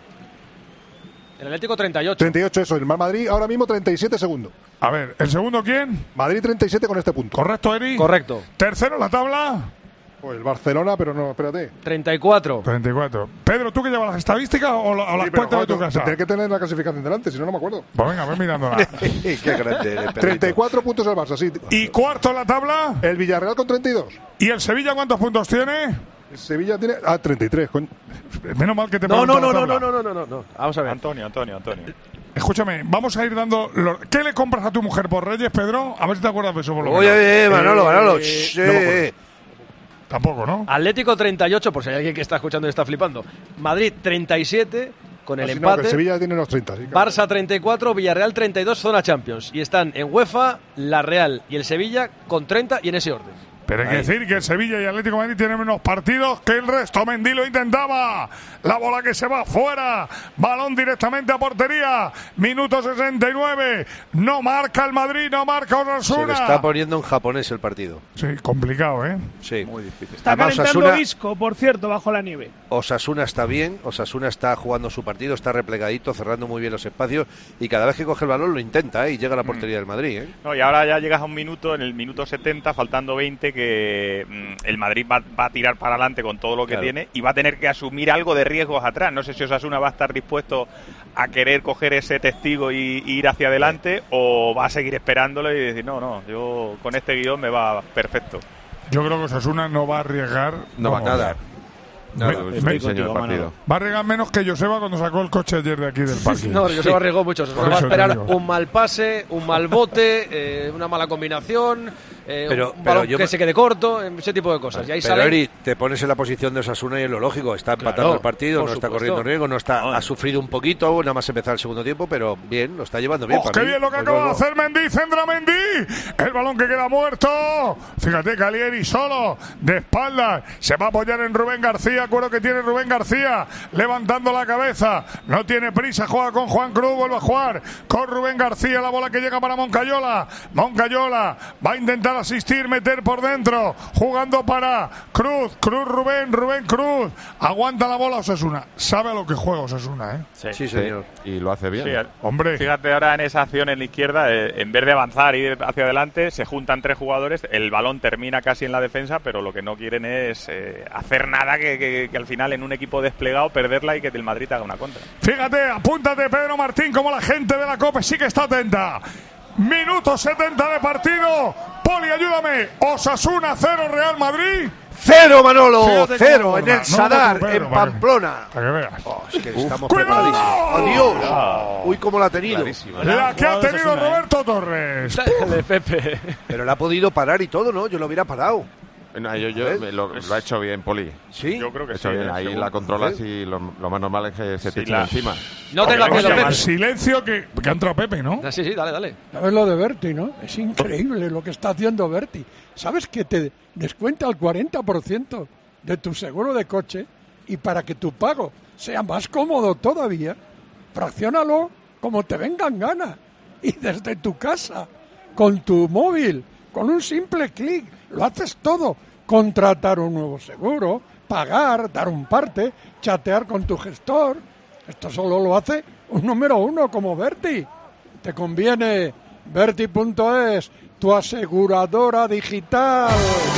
El Atlético treinta y ocho. treinta y ocho, eso. El Madrid ahora mismo treinta y siete segundos. A ver, ¿el segundo quién? Madrid treinta y siete con este punto. ¿Correcto, Eri? Correcto. Tercero la tabla. Pues el Barcelona, pero no, espérate. treinta y cuatro. treinta y cuatro. Pedro, ¿tú que llevas las estadísticas o, la, o las Sí, pero, cuentas de tu joder, casa? Tienes que tener la clasificación delante, si no, no me acuerdo. Pues venga, ves mirándola. Qué grande eres, Pedrito. treinta y cuatro puntos el Barça, sí. ¿Y cuarto en la tabla? El Villarreal con treinta y dos. ¿Y el Sevilla cuántos puntos tiene? El Sevilla tiene... Ah, treinta y tres. Coño. Menos mal que te No, pregunto no, la no, no, tabla. no, no, no, no, no. Vamos a ver. Antonio, Antonio, Antonio. Escúchame, vamos a ir dando... Los... ¿Qué le compras a tu mujer por Reyes, Pedro? A ver si te acuerdas de eso por lo menos. Oye, oye, Manolo, Manolo. Eh, shh, no me acuerdo. eh. Tampoco, ¿no? Atlético treinta y ocho, por si hay alguien que está escuchando y está flipando. Madrid treinta y siete, con el Así no, empate. que el Sevilla tiene los treinta. Sí, claro. Barça treinta y cuatro, Villarreal treinta y dos, zona Champions. Y están en UEFA, la Real y el Sevilla con treinta y en ese orden. Pero hay que Ahí. decir que el Sevilla y Atlético de Madrid tienen menos partidos que el resto. Mendy lo intentaba. La bola que se va fuera. Balón directamente a portería. Minuto sesenta y nueve. No marca el Madrid, no marca Se le Osasuna. está poniendo en japonés el partido. Sí, complicado, ¿eh? Sí. Muy difícil. Está Además, calentando Osasuna, Isco, por cierto, bajo la nieve. Osasuna está bien, Osasuna está jugando su partido, está replegadito, cerrando muy bien los espacios y cada vez que coge el balón lo intenta, ¿eh? Y llega a la portería del Madrid, ¿eh? No, y ahora ya llegas a un minuto, en el minuto setenta, faltando veinte, que mm, el Madrid va, va a tirar para adelante con todo lo que Claro. tiene y va a tener que asumir algo de riesgos atrás. No sé si Osasuna va a estar dispuesto a querer coger ese testigo y, y ir hacia adelante o va a seguir esperándolo y decir, no, no, yo con este guión me va perfecto. Yo creo que Osasuna no va a arriesgar. No va a vamos, nada. Me- Nada, me- es diseño del partido. Va a arriesgar menos que Joseba cuando sacó el coche ayer de aquí del parque. No, yo se me arriesgó mucho. Se Por va a eso te esperar digo. un mal pase, un mal bote, eh, una mala combinación, eh, Pero- un pero balón yo que me- se quede corto, ese tipo de cosas. Y ahí Pero sale. Eri, te pones en la posición de Osasuna y es lo lógico, está empatando Claro, el partido, por no está supuesto. corriendo riesgo, no está, ha sufrido un poquito, nada más empezar el segundo tiempo, pero bien, lo está llevando bien. ¡Oh, para qué mí. bien lo que Pues acaba de luego- hacer Mendy! ¡Centra Mendy! El balón que queda muerto. Fíjate, Calieri solo, de espaldas. Se va a apoyar en Rubén García. Acuerdo que tiene Rubén García, levantando la cabeza. No tiene prisa, juega con Juan Cruz, vuelve a jugar con Rubén García. La bola que llega para Moncayola. Moncayola va a intentar asistir, meter por dentro. Jugando para Cruz. Cruz, Rubén, Rubén Cruz. Aguanta la bola Osasuna. Sabe a lo que juega Osasuna, ¿eh? Sí, Sí, señor. Y lo hace bien. Sí, Hombre. Fíjate ahora en esa acción en la izquierda, eh, en vez de avanzar y ir hacia adelante, se juntan tres jugadores, el balón termina casi en la defensa, pero lo que no quieren es eh, hacer nada que, que- que al final en un equipo desplegado perderla y que el Madrid haga una contra. Fíjate, apúntate Pedro Martín, como la gente de la COPE sí que está atenta. Minuto setenta de partido. Poli, ayúdame. Osasuna cero, Real Madrid. ¡Cero, Manolo! Fíjate ¡Cero! cómo En va. el No, Sadar, no, Pedro, en para que- Pamplona. Para que veas. Oh, es que Uf. estamos ¡Cuidado! preparadísimos. ¡Adiós! Uy, cómo la ha tenido. La que ha tenido Roberto Torres. de Pepe. Pero la ha podido parar y todo, ¿no? Yo lo hubiera parado. No, yo, yo, ¿Ves? me lo, lo ha hecho bien, Poli. Sí. Yo creo Lo que ha hecho sí, bien. eh, Ahí según- la controlas ¿Sí? y lo, lo más normal es que se te Sí, echen la- encima. No tenga Oye, miedo, Pepe. silencio que, que ha entrado Pepe, ¿no? Ah, Sí, sí, dale, dale. ¿Sabes lo de Berti, no? Es increíble lo que está haciendo Berti. ¿Sabes que te descuenta el cuarenta por ciento de tu seguro de coche? Y para que tu pago sea más cómodo todavía, fracciónalo como te vengan ganas. Y desde tu casa, con tu móvil, con un simple clic, lo haces todo. Contratar un nuevo seguro, pagar, dar un parte, chatear con tu gestor. Esto solo lo hace un número uno como Berti. Te conviene Berti punto es, tu aseguradora digital.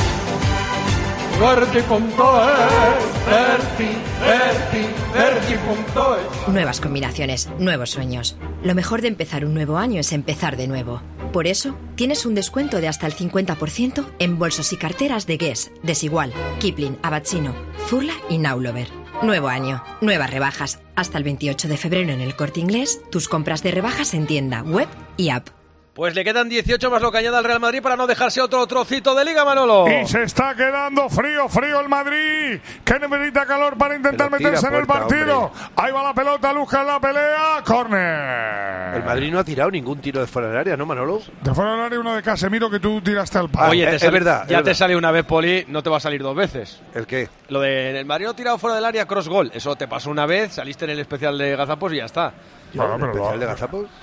Berti punto es, Berti, Berti, Berti punto es. Nuevas combinaciones, nuevos sueños. Lo mejor de empezar un nuevo año es empezar de nuevo. Por eso, tienes un descuento de hasta el cincuenta por ciento en bolsos y carteras de Guess, Desigual, Kipling, Abacino, Zurla y Naulover. Nuevo año, nuevas rebajas. Hasta el veintiocho de febrero en el Corte Inglés, tus compras de rebajas en tienda, web y app. Pues le quedan dieciocho más lo que añada el Real Madrid para no dejarse otro trocito de liga, Manolo. Y se está quedando frío, frío el Madrid. Que necesita calor para intentar Pero tira meterse en el puerta, partido. hombre. Ahí va la pelota, Lucas la pelea. Córner. El Madrid no ha tirado ningún tiro de fuera del área, ¿no, Manolo? De fuera del área uno de Casemiro que tú tiraste al palo. Oye, Ah, te es sale- verdad, ya es te verdad. sale una vez, Poli, no te va a salir dos veces. ¿El qué? Lo de el Madrid no tirado fuera del área, cross goal. Eso te pasó una vez, saliste en el especial de Gazapos y ya está. Bueno, ¿El pero especial lo- de Gazapos?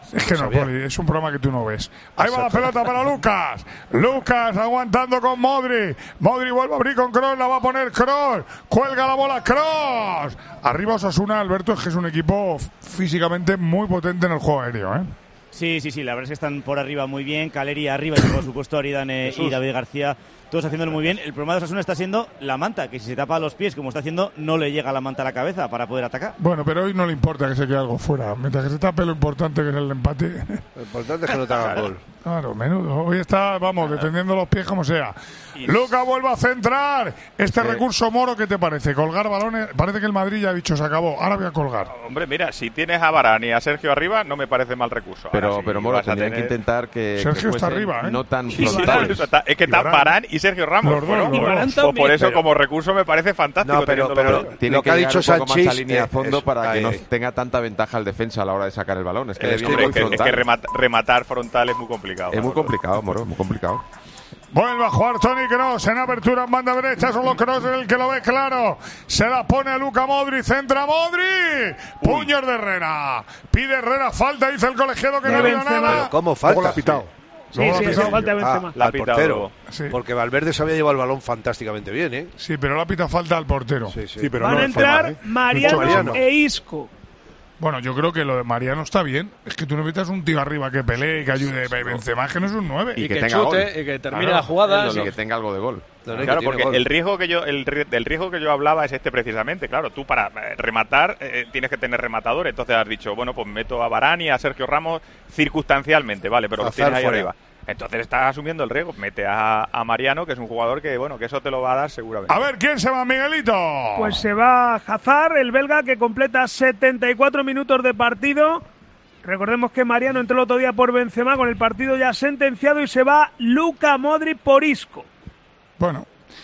Es que no, Poli, es un programa que tú no ves. Ahí va la pelota para Lucas. Lucas aguantando con Modri. Modri vuelve a abrir con Kroos, la va a poner Kroos. Cuelga la bola Kroos. Arriba Osasuna, Alberto, es que es un equipo físicamente muy potente en el juego aéreo, ¿eh? Sí, sí, sí, la verdad es que están por arriba muy bien. Caleri arriba y por supuesto Aridane y David García, todos haciéndolo muy bien. El problema de Osasuna está siendo la manta, que si se tapa los pies como está haciendo, no le llega la manta a la cabeza para poder atacar. Bueno, pero hoy no le importa que se quede algo fuera. Mientras que se tape lo importante que es el empate. Lo importante es que no te haga gol. Claro, menudo. Hoy está, vamos, defendiendo los pies como sea. Luca vuelve a centrar. Este sí. recurso Moro, ¿qué te parece? Colgar balones. Parece que el Madrid ya ha dicho, se acabó. Ahora voy a colgar. Hombre, mira, si tienes a Varane y a Sergio arriba, no me parece mal recurso. Pero, Ahora, pero si Moro, tendrían tener... que intentar que. Sergio que está arriba, ¿eh? No tan sí, frontales. Sí, es que están Varane y Sergio Ramos. Los dos, bueno, los pues, por eso, pero... como recurso, me parece fantástico. No, pero, pero tiene lo que, que ha dicho un poco Sanchís, más a línea a fondo es, para ahí, que no ahí. tenga tanta ventaja el defensa a la hora de sacar el balón. Es que, es, le viene que, muy que, frontal. es que rematar, rematar frontal es muy complicado. Es muy complicado, Moro, muy complicado. Vuelve a jugar Toni Kroos en apertura en banda derecha. Solo Kroos es el que lo ve claro. Se la pone a Luka Modri. Centra Modri. Puños de Herrera. Pide Herrera falta. Dice el colegiado que no, no había nada. Pero ¿cómo falta? Luego la ha pitado. Sí, sí, sí, sí, falta de Benzema. Ah, al portero. Sí. Porque Valverde se había llevado el balón fantásticamente bien, ¿eh? Sí, pero la pita falta al portero. Sí, sí. Sí, pero Van no a entrar forma, ¿eh? Mariano, Mariano e Isco. Bueno, yo creo que lo de Mariano está bien. Es que tú necesitas un tío arriba que pelee, que ayude a Benzema, que no es un nueve. Y, Y que, que tenga chute, gol. y que termine Claro, la jugada. Y que tenga algo de gol. Claro, porque el riesgo que yo el del riesgo que yo hablaba es este precisamente. Claro, tú para eh, rematar eh, tienes que tener rematador. Entonces has dicho, bueno, pues meto a Varane y a Sergio Ramos circunstancialmente, vale, pero lo tienes ahí fuera. arriba. Entonces estás asumiendo el riesgo. Mete a, a Mariano, que es un jugador que, bueno, que eso te lo va a dar seguramente. A ver, ¿quién se va, Miguelito? Pues se va Hazard, el belga, que completa setenta y cuatro minutos de partido. Recordemos que Mariano entró el otro día por Benzema con el partido ya sentenciado y se va Luka Modric por Isco. Bueno,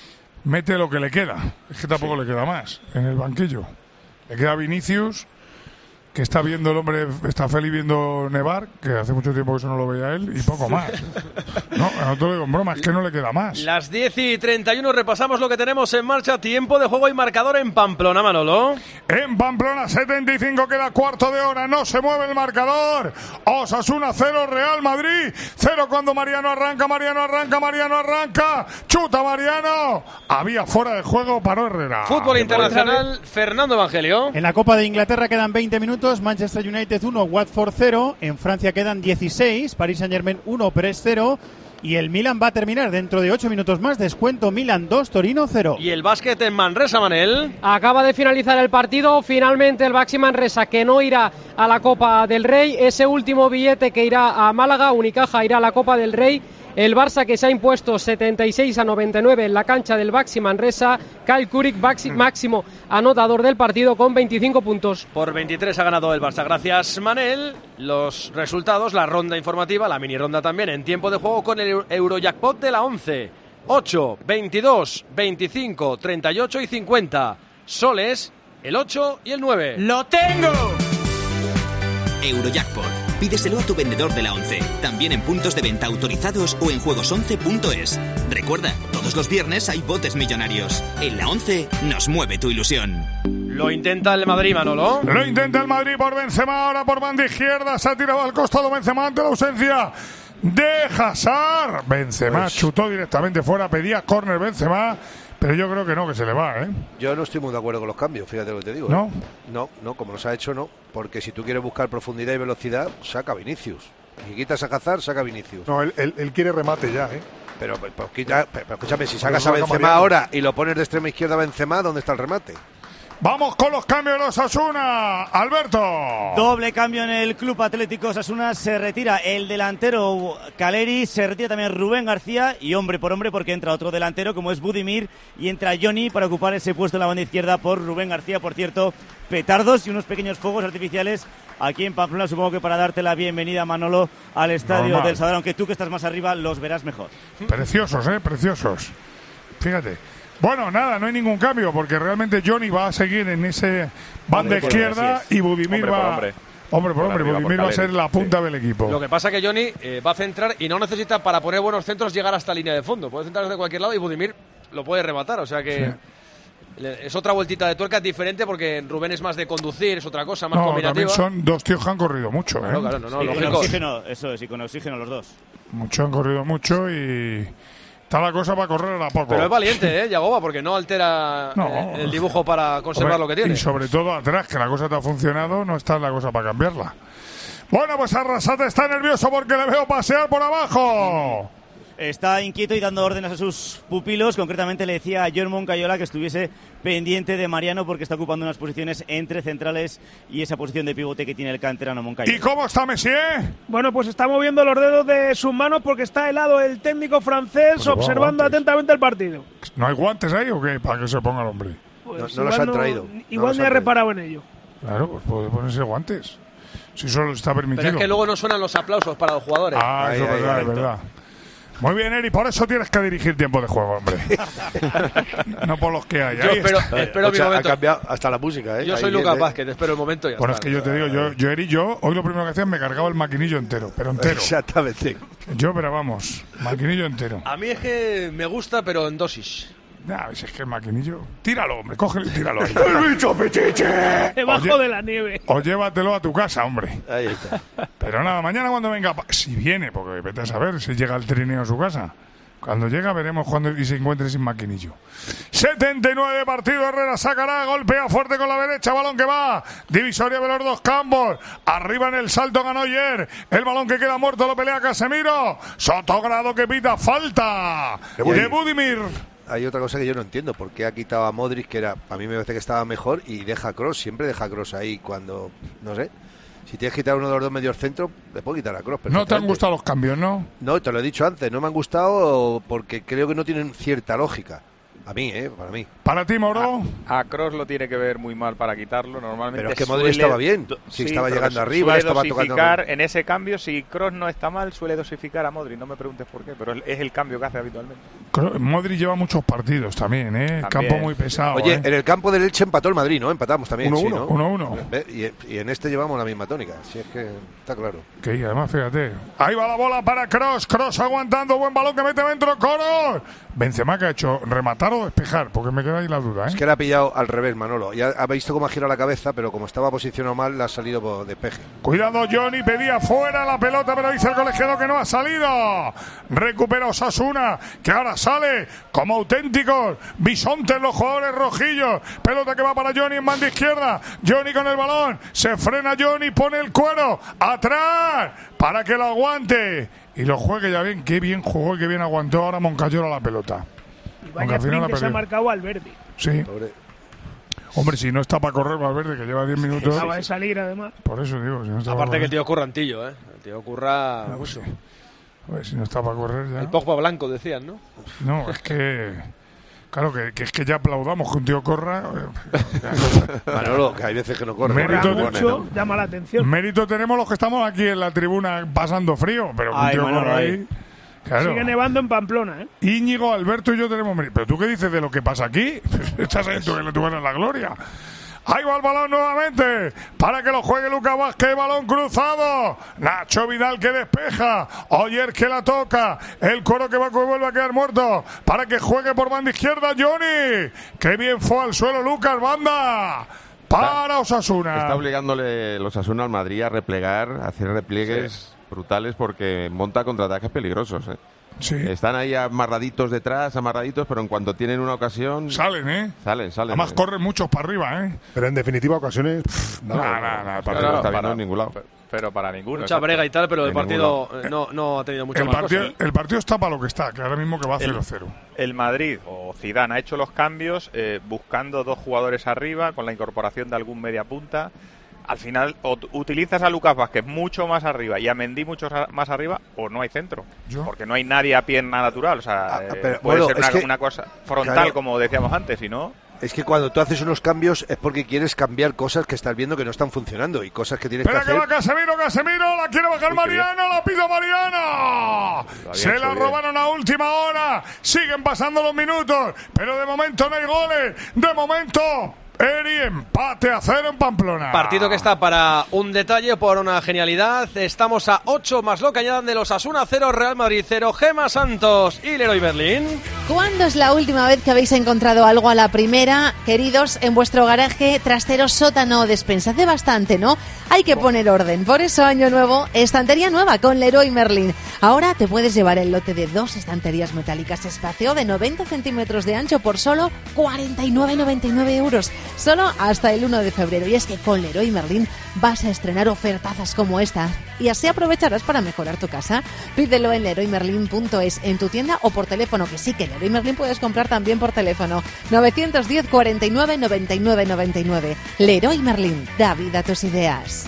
mete lo que le queda. Es que tampoco sí. le queda más en el banquillo. Le queda Vinicius, que está viendo el hombre, está feliz viendo nevar, que hace mucho tiempo que eso no lo veía él, y poco más. No, no te lo digo en broma, es que no le queda más. Las diez y treinta y uno repasamos lo que tenemos en marcha. Tiempo de juego y marcador en Pamplona, Manolo. En Pamplona, setenta y cinco, queda cuarto de hora, no se mueve el marcador. Osasuna cero, Real Madrid cero cuando Mariano arranca, Mariano arranca, Mariano arranca. Chuta Mariano. Había fuera de juego, paró Herrera. Fútbol internacional, Fernando Evangelio. En la Copa de Inglaterra quedan veinte minutos. Manchester United uno, Watford cero. En Francia quedan dieciséis. Paris Saint-Germain uno, Brest cero. Y el Milan va a terminar dentro de ocho minutos más. Descuento Milan dos, Torino cero. Y el básquet en Manresa, Manel. Acaba de finalizar el partido. Finalmente el Baxi Manresa, que no irá a la Copa del Rey. Ese último billete que irá a Málaga. Unicaja irá a la Copa del Rey. El Barça, que se ha impuesto setenta y seis a noventa y nueve en la cancha del Baxi Manresa. Kyle Kuric, Baxi, máximo anotador del partido, con veinticinco puntos. Por veintitrés ha ganado el Barça. Gracias, Manel. Los resultados, la ronda informativa, la mini ronda también en tiempo de juego con el Eurojackpot de la once. ocho, veintidós, veinticinco, treinta y ocho y cincuenta. Soles, el ocho y el nueve. ¡Lo tengo! Eurojackpot. Pídeselo a tu vendedor de la once, también en puntos de venta autorizados o en juegos once punto es. Recuerda, todos los viernes hay botes millonarios. En la once nos mueve tu ilusión. Lo intenta el Madrid, Manolo. Lo intenta el Madrid por Benzema, ahora por banda izquierda. Se ha tirado al costado Benzema ante la ausencia de Hazard. Benzema pues... chutó directamente fuera, pedía córner Benzema. Pero yo creo que no, que se le va, ¿eh? Yo no estoy muy de acuerdo con los cambios, fíjate lo que te digo. ¿No? ¿eh? No, no, como los ha hecho, no. Porque si tú quieres buscar profundidad y velocidad, saca Vinicius. Y quitas a Hazard, saca Vinicius. No, él, él, él quiere remate ya, ¿eh? Pero, pero, pero, quita, pero, pero escúchame, si sacas a Benzema ahora y lo pones de extrema izquierda a Benzema, ¿dónde está el remate? Vamos con los cambios de Osasuna, Alberto. Doble cambio en el Club Atlético Osasuna. Se retira el delantero Caleri, se retira también Rubén García y hombre por hombre porque entra otro delantero como es Budimir y entra Johnny para ocupar ese puesto en la banda izquierda por Rubén García. Por cierto, petardos y unos pequeños fuegos artificiales aquí en Pamplona, supongo que para darte la bienvenida, Manolo, al estadio Normal. del Sadar, aunque tú que estás más arriba los verás mejor. Preciosos, eh, preciosos. Fíjate. Bueno, nada, no hay ningún cambio porque realmente Johnny va a seguir en ese banda hombre, izquierda y Budimir hombre va... Por hombre. Hombre por hombre, Budimir va a ser la punta sí. del equipo. Lo que pasa es que Johnny eh, va a centrar y no necesita para poner buenos centros llegar hasta línea de fondo. Puede centrar desde cualquier lado y Budimir lo puede rematar, o sea que... Sí. Es otra vueltita de tuerca diferente porque Rubén es más de conducir, es otra cosa, más no, combinativa. También son dos tíos que han corrido mucho, claro, ¿eh? Claro, no, no, y con oxígeno, eso es, y con oxígeno los dos. Mucho han corrido mucho y está la cosa para correr a poco. Pero es valiente, ¿eh, Yagoba? Porque no altera no. eh, el dibujo para conservar Hombre, lo que tiene. Y sobre todo atrás, que la cosa te ha funcionado, no está la cosa para cambiarla. Bueno, pues Arrasate está nervioso porque le veo pasear por abajo. Está inquieto y dando órdenes a sus pupilos. Concretamente le decía a John Moncayola que estuviese pendiente de Mariano porque está ocupando unas posiciones entre centrales y esa posición de pivote que tiene el canterano Moncayola. ¿Y cómo está Messier? Bueno, pues está moviendo los dedos de sus manos porque está helado el técnico francés pues observando atentamente el partido. ¿No hay guantes ahí o qué? Para que se ponga el hombre. Pues no, no los han traído. Igual no me he reparado en ello. Claro, pues puede ponerse guantes. Si solo está permitido. Pero es que luego no suenan los aplausos para los jugadores. Ah, ahí, eso es ahí, verdad, ahí, es verdad. Muy bien, Eri, por eso tienes que dirigir tiempo de juego, hombre. No por los que hay. Yo espero, espero mi momento. Ha cambiado hasta la música, ¿eh? Yo soy ahí Lucas viene. Vázquez, espero el momento y ya Bueno, está. es que yo te digo, yo, yo Eri, yo, hoy lo primero que hacía es me cargaba el maquinillo entero, pero entero. Exactamente. Yo, pero vamos, maquinillo entero. A mí es que me gusta, pero en dosis. Nah, es que el maquinillo... Tíralo, hombre, cógelo y tíralo ahí. ¡El bicho petiche! Debajo Oye, de la nieve. O llévatelo a tu casa, hombre. Ahí está. Pero nada, mañana cuando venga... Si viene, porque vete a saber si llega el trineo a su casa. Cuando llega veremos cuándo y se encuentre sin maquinillo. setenta y nueve de partido, Herrera sacará, golpea fuerte con la derecha, balón que va, divisoria de los dos campos, arriba en el salto ganó ayer, el balón que queda muerto lo pelea Casemiro, Sotogrado que pita falta de Budimir. Hay otra cosa que yo no entiendo, ¿por qué ha quitado a Modric, que era, a mí me parece que estaba mejor, y deja a Kroos, siempre deja a Kroos ahí cuando, no sé, si tienes que quitar uno de los dos medios centros, le puedo quitar a Kroos. ¿No te han gustado los cambios, no? No, te lo he dicho antes, no me han gustado porque creo que no tienen cierta lógica. A mí, ¿eh? Para mí. ¿Para ti, Moro? A, a Kroos lo tiene que ver muy mal para quitarlo. Normalmente pero es que suele, Modric estaba bien. Si sí, estaba llegando arriba, suele estaba dosificar, tocando... en ese cambio, si Kroos no está mal, suele dosificar a Modric. No me preguntes por qué, pero es el cambio que hace habitualmente. Modric lleva muchos partidos también, ¿eh? El campo muy pesado. Oye, ¿eh? en el campo del Elche empató el Madrid, ¿no? Empatamos también. uno uno. uno, uno, uno. Y, y en este llevamos la misma tónica. Si es que está claro. Que además, fíjate. Ahí va la bola para Kroos. Kroos aguantando. Buen balón que mete dentro. Kroos. Benzema que ha hecho rematar o despejar, porque me queda ahí la duda, ¿eh? Es que le ha pillado al revés, Manolo. Ya ha visto cómo ha girado la cabeza, pero como estaba posicionado mal, le ha salido por despeje. Cuidado, Johnny, pedía fuera la pelota, pero dice el colegiado que no ha salido. Recupera Osasuna, que ahora sale como auténticos bisontes los jugadores rojillos. Pelota que va para Johnny en banda izquierda. Johnny con el balón. Se frena Johnny, pone el cuero. Atrás, para que lo aguante. Y lo juegue ya bien. Qué bien jugó y qué bien aguantó ahora Moncayola la pelota. Y vaya sprint que se ha marcado Valverde. Sí. Hombre, si no está para correr Valverde, que lleva diez minutos. Acaba de salir, además. Por eso digo, si no está Aparte que el tío currantillo, ¿eh? El tío curra no, mucho. Sí. A ver, si no está para correr ya. El Pogba blanco, decían, ¿no? No, es que... Claro, que, que es que ya aplaudamos que un tío corra. Manolo, que hay veces que no corre. Mérito, corre mucho, ¿no? Llama la atención. Mérito tenemos los que estamos aquí en la tribuna pasando frío, pero que un Ay, tío Manolo, corra ahí. ahí... Claro. Sigue nevando en Pamplona, ¿eh? Íñigo, Alberto y yo tenemos mérito. ¿Pero tú qué dices de lo que pasa aquí? Estás en tu, en tu en la gloria. Ahí va el balón nuevamente para que lo juegue Lucas Vázquez, balón cruzado. Nacho Vidal que despeja. Oyer que la toca. El coro que va que vuelve a quedar muerto para que juegue por banda izquierda Johnny. Qué bien fue al suelo Lucas, banda. Para Osasuna. Está obligándole los Osasuna al Madrid a replegar, a hacer repliegues sí. brutales porque monta contraataques peligrosos, ¿eh? Sí. Están ahí amarraditos detrás, amarraditos, pero en cuanto tienen una ocasión... Salen, ¿eh? Salen, salen. Además ¿eh? corren muchos para arriba, ¿eh? Pero en definitiva, ocasiones... Pff, nada, nada, nada, nada. Para no está viendo en ningún lado. Pero para ninguno. Mucha exacto. brega y tal, pero el En partido no, no ha tenido mucha el más partido, cosa, ¿eh? el partido está para lo que está, que ahora mismo que va cero cero. El, el Madrid o Zidane ha hecho los cambios eh, buscando dos jugadores arriba, con la incorporación de algún media punta. Al final, o utilizas a Lucas Vázquez mucho más arriba y a Mendy mucho más arriba, o no hay centro. ¿Yo? Porque no hay nadie a pierna natural. O sea, ah, pero, eh, puede bueno, ser una, que, una cosa frontal, claro, como decíamos antes, y no... Es que cuando tú haces unos cambios es porque quieres cambiar cosas que estás viendo que no están funcionando y cosas que tienes Espera que hacer. Espera que va Casemiro, Casemiro, la quiere bajar Uy, Mariano, la pido Mariano. Se la robaron a última hora. Siguen pasando los minutos, pero de momento no hay goles. De momento Eri, empate a cero en Pamplona. Partido que está para un detalle, por una genialidad. Estamos a ocho más lo que añadan de los Osasuna cero, Real Madrid cero, Gema Santos y Leroy Merlin. ¿Cuándo es la última vez que habéis encontrado algo a la primera, queridos, en vuestro garaje, trastero, sótano o despensa? Hace bastante, ¿no? Hay que poner orden. Por eso, año nuevo, estantería nueva con Leroy Merlin. Ahora te puedes llevar el lote de dos estanterías metálicas espacio de noventa centímetros de ancho por solo cuarenta y nueve noventa y nueve euros. Solo hasta el uno de febrero. Y es que con Leroy Merlin vas a estrenar ofertazas como esta y así aprovecharás para mejorar tu casa. Pídelo en leroy merlin punto es, en tu tienda o por teléfono, que sí, que Leroy Merlin puedes comprar también por teléfono. novecientos diez, cuarenta y nueve, noventa y nueve noventa y nueve. Leroy Merlin, da vida a tus ideas.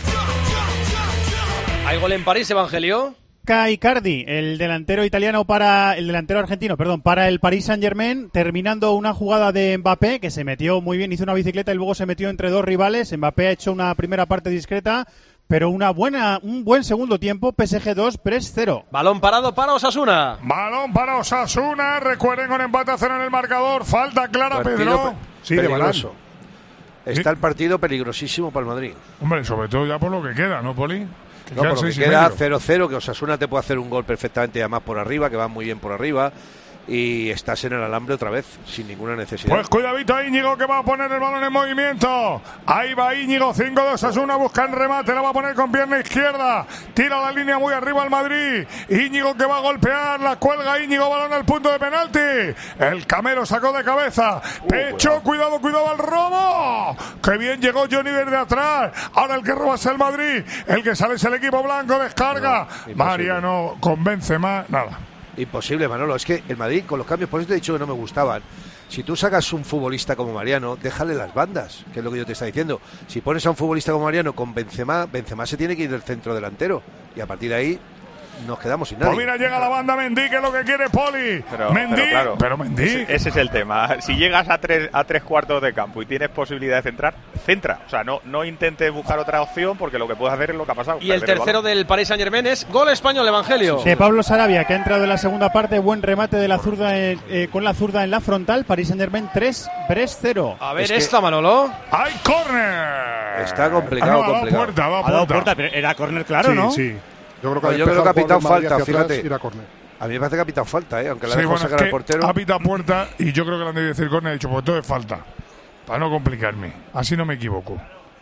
¿Hay gol en París, Evangelio? Icardi, el delantero italiano para el delantero argentino, perdón, para el Paris Saint-Germain, terminando una jugada de Mbappé que se metió muy bien, hizo una bicicleta y luego se metió entre dos rivales. Mbappé ha hecho una primera parte discreta, pero una buena, un buen segundo tiempo. P S G dos, Brest cero. Balón parado para Osasuna. Balón para Osasuna. Recuerden, con empate a cero en el marcador. Falta clara, Pedro. Sí, de peligroso. Está el partido peligrosísimo para el Madrid. Hombre, sobre todo ya por lo que queda, ¿no, Poli? Que no, por lo que queda cero cero, que Osasuna te puede hacer un gol perfectamente, y además por arriba, que va muy bien por arriba. Y estás en el alambre otra vez, sin ninguna necesidad. Pues cuidadito a Íñigo, que va a poner el balón en movimiento. Ahí va Íñigo, cinco de Osasuna, busca el remate, la va a poner con pierna izquierda. Tira la línea muy arriba al Madrid. Íñigo, que va a golpear, la cuelga Íñigo, balón al punto de penalti. El Camero sacó de cabeza. Uh, Pecho, cuidado, cuidado al robo. Qué bien llegó Johnny desde atrás. Ahora el que roba es el Madrid. El que sale es el equipo blanco, descarga. No, Mariano convence más, nada. Imposible, Manolo. Es que el Madrid, con los cambios, por eso te he dicho que no me gustaban. Si tú sacas un futbolista como Mariano, déjale las bandas, que es lo que yo te estaba diciendo. Si pones a un futbolista como Mariano con Benzema, Benzema se tiene que ir del centro delantero. Y a partir de ahí nos quedamos sin nadie. Pues mira, llega la banda Mendy, que es lo que quiere Poli. Pero, Mendy, pero, claro, pero Mendy. Ese, ese es el tema. Si llegas a tres, a tres cuartos de campo y tienes posibilidad de centrar, centra. O sea, no, no intentes buscar otra opción, porque lo que puedes hacer es lo que ha pasado. Y el tercero el del Paris Saint-Germain es gol español, Evangelio. De Pablo Sarabia, que ha entrado en la segunda parte. Buen remate de la zurda eh, eh, con la zurda en la frontal. Paris Saint-Germain tres, Brest cero. A ver es esta, que... Manolo. ¡Hay córner! Está complicado, ah, no, complicado. Ha dado puerta, ha dado puerta, pero era córner claro, sí, ¿no? Sí, Yo creo que, no, yo creo que ha pitado falta, fíjate. A mí me parece que ha pitado falta, ¿eh? Aunque la sí, dejó bueno, sacar es al portero. Ha pitado puerta y yo creo que le han de decir córner. He dicho, pues todo es falta. Para no complicarme. Así no me equivoco.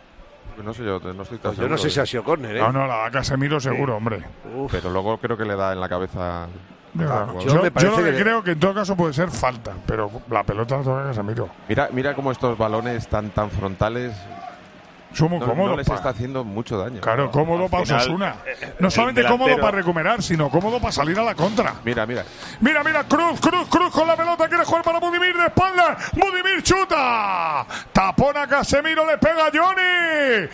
No sé yo, no estoy tan pues yo no sé si ha sido córner, ¿eh? No, no, la da Casemiro seguro, sí. Hombre. Uf. Pero luego creo que le da en la cabeza. Ah, yo, yo, me yo lo que, que creo que en todo caso puede ser falta, pero la pelota la toca Casemiro. Mira, mira cómo estos balones tan tan frontales son muy no, cómodos. No les pa. está haciendo mucho daño. Claro, cómodo para Osasuna. No solamente delantero. Cómodo para recuperar, sino cómodo para salir a la contra. Mira, mira. Mira, mira, Cruz, Cruz, Cruz con la pelota. Quiere jugar para Budimir de espalda. Budimir chuta. Tapona Casemiro, le pega a Johnny.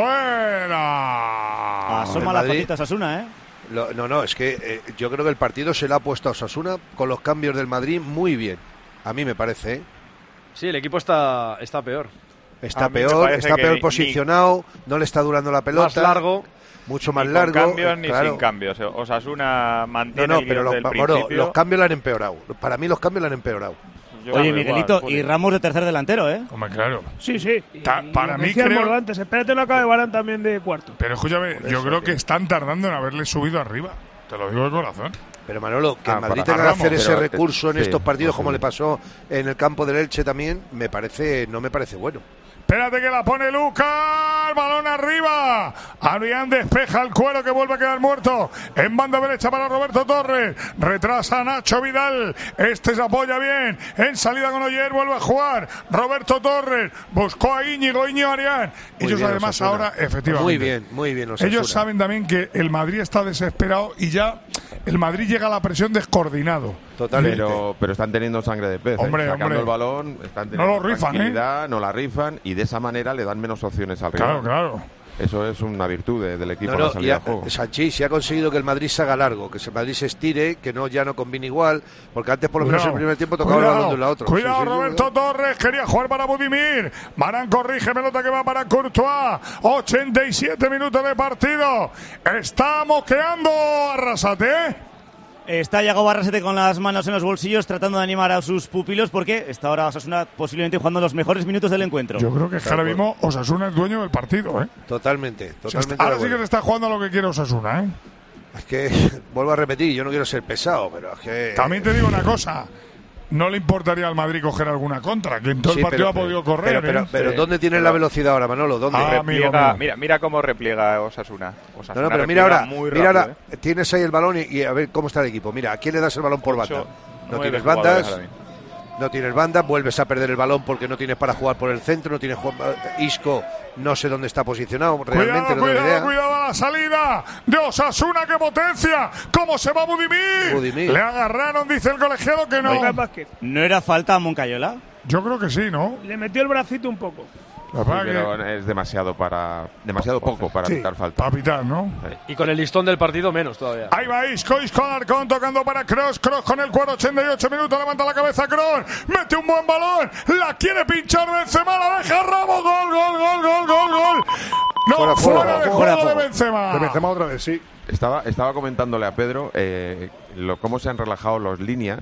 Fuera. Asoma la patita Osasuna, ¿eh? Lo, no, no, es que eh, yo creo que el partido se le ha puesto a Osasuna con los cambios del Madrid muy bien. A mí me parece, ¿eh? Sí, el equipo está, está peor. Está peor, está peor posicionado, ni, no le está durando la pelota. Más largo. Mucho más ni largo. Con cambios ni claro. sin cambios. Osasuna mantiene no, no, el pero guión los, del bueno, principio. los cambios lo han empeorado. Para mí los cambios lo han empeorado. Yo Oye, Miguelito, igual, y Ramos de tercer delantero, ¿eh? Hombre, claro. Sí, sí. Ta, para mí creo... antes, espérate no acabe Varane también de cuarto. Pero escúchame, yo creo que... que están tardando en haberle subido arriba. Te lo digo de corazón. Pero Manolo, que ah, el Madrid para, tenga que hacer ese pero, recurso en sí, estos partidos sí. como le pasó en el campo del Elche también, me parece, no me parece bueno. Espérate que la pone Lucas, balón arriba. Adrián despeja el cuero, que vuelve a quedar muerto. En banda derecha para Roberto Torres. Retrasa a Nacho Vidal. Este se apoya bien. En salida con Oyer vuelve a jugar. Roberto Torres buscó a Íñigo, Íñigo Arián. Muy Ellos bien, además ahora, efectivamente. Muy bien, muy bien. Osasuna. Ellos saben también que el Madrid está desesperado y ya el Madrid llega a la presión descoordinado. Totalmente. Pero, pero están teniendo sangre de pez. Hombre, ¿eh? Sacando hombre. el balón, están teniendo no lo rifan, tranquilidad, ¿eh? no la rifan y de esa manera le dan menos opciones al rival. Claro, claro. Eso es una virtud de, del equipo no, a no, la salida y a, de juego. Sanchís se ha conseguido que el Madrid se haga largo, que el Madrid se estire, que no ya no combine igual, porque antes por lo menos cuidado, el primer tiempo tocaba cuidado, el balón de un lado a otro. Cuidado, sí, sí, Roberto sí, Torres quería jugar para Budimir. Marán corrige, pelota que va para Courtois. ochenta y siete minutos de partido. Está moqueando Arrasate. Está Yago Barrasete con las manos en los bolsillos tratando de animar a sus pupilos porque está ahora Osasuna posiblemente jugando los mejores minutos del encuentro. Yo creo que, es que ahora mismo Osasuna es dueño del partido, ¿eh? Totalmente, totalmente. O sea, ahora sí que se está jugando a lo que quiere Osasuna, ¿eh? Es que, vuelvo a repetir, yo no quiero ser pesado, pero es que... También te digo una cosa. No le importaría al Madrid coger alguna contra, que en todo Sí, el partido pero- ha podido correr. Pero, pero, ¿eh? pero Sí. ¿dónde tiene Pero- la velocidad ahora, Manolo? ¿Dónde? Ah, amigo Repliega- mío. mira, mira cómo repliega Osasuna. Osasuna No, no, pero repliega mira ahora, muy mira rápido, ahora, ¿eh? tienes ahí el balón y, y a ver cómo está el equipo. Mira, ¿a quién le das el balón por banda? Ocho, No nueve tienes jugadores bandas, ahora mismo. no tienes bandas, vuelves a perder el balón porque no tienes para jugar por el centro, no tienes ju- Isco, no sé dónde está posicionado, realmente Cuidado, no tengo cuidado, idea. cuidado a la salida de Osasuna, que potencia. ¿Cómo se va Budimir? Budimir. Le agarraron, dice el colegiado que no. Lucas Vázquez. ¿No era falta a Moncayola? Yo creo que sí, ¿no? Le metió el bracito un poco. La Sí, verdad que- pero es demasiado para demasiado poco para Sí, pitar falta. para pitar, ¿no? Y con el listón del partido menos todavía. Ahí va Isco, Isco Alarcón tocando para Kroos, Kroos con el cuadro, ochenta y ocho minutos, levanta la cabeza Kroos, mete un buen balón, la quiere pinchar Benzema, la deja Ramos, gol, gol, gol, gol, gol, gol. No, Fuera, fuera, fuera, de fuera, juego de fuera. Benzema. De Benzema otra vez, sí. Estaba, estaba comentándole a Pedro eh, lo, cómo se han relajado los líneas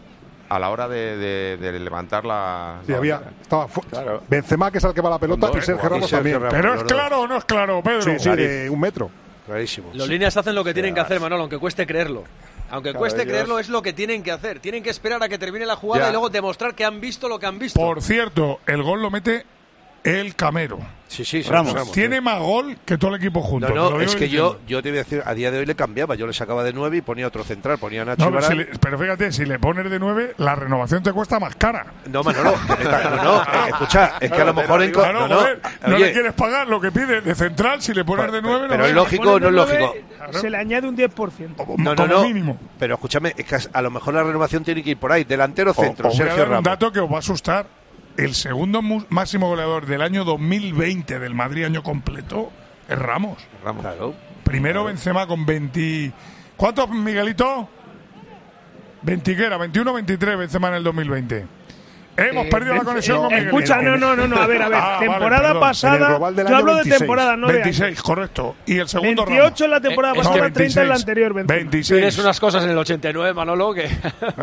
a la hora de, de- de levantar la... Sí, la había, bandera. estaba fu- Benzema, que es el que va a la pelota, Con y dos, Sergio ¿eh? Ramos Y Sergio también. Ramos. Pero es los dos. claro o no es claro, Pedro. Sí, sí, de un metro. Clarísimo. Los líneas hacen lo que tienen que hacer, Manolo, aunque cueste creerlo. Aunque Claro, cueste ellos- creerlo, es lo que tienen que hacer. Tienen que esperar a que termine la jugada Ya. y luego demostrar que han visto lo que han visto. Por cierto, el gol lo mete el Camero. Sí, sí, sí, Ramos. Ramos, Tiene sí. más gol que todo el equipo junto. No, te lo no, digo es que diciendo. yo, yo te voy a decir, a día de hoy le cambiaba, yo le sacaba de nueve y ponía otro central, ponía a Nacho No, pero, Ibarra. si le- pero fíjate, si le pones de nueve, la renovación te cuesta más cara. No, Manolo, está- no, no, eh, escucha, es que a lo mejor en co- Claro, no, no, joder, no oye, le quieres pagar lo que pide de central si le pones de nueve. pero no es ves. lógico, Pones no es de nueve, lógico. Se le añade un diez por ciento. No, no, como no. mínimo. Pero escúchame, es que a lo mejor la renovación tiene que ir por ahí, delantero centro, Os voy a Sergio dar un Ramos. dato que os va a asustar. El segundo mu- máximo goleador del año dos mil veinte del Madrid, año completo, es Ramos. Ramos. Claro. Primero Benzema con veinte... ¿Cuántos, Miguelito? veinte que era, veintiuno veintitrés Benzema en el dos mil veinte. Hemos Eh, perdido la Benz- conexión eh, con Miguel. Escucha, no, no, no, no, a ver, a ver. Ah, vale, temporada perdón. En el pasada. global del Yo año hablo de veintiséis. temporada, no de año. veintiséis, correcto. Y el segundo veintiocho Ramos. la temporada Eh, es que pasada, treinta en la veintiséis. anterior. Benzema. veintiséis. Tienes unas cosas en el ochenta y nueve, Manolo, que...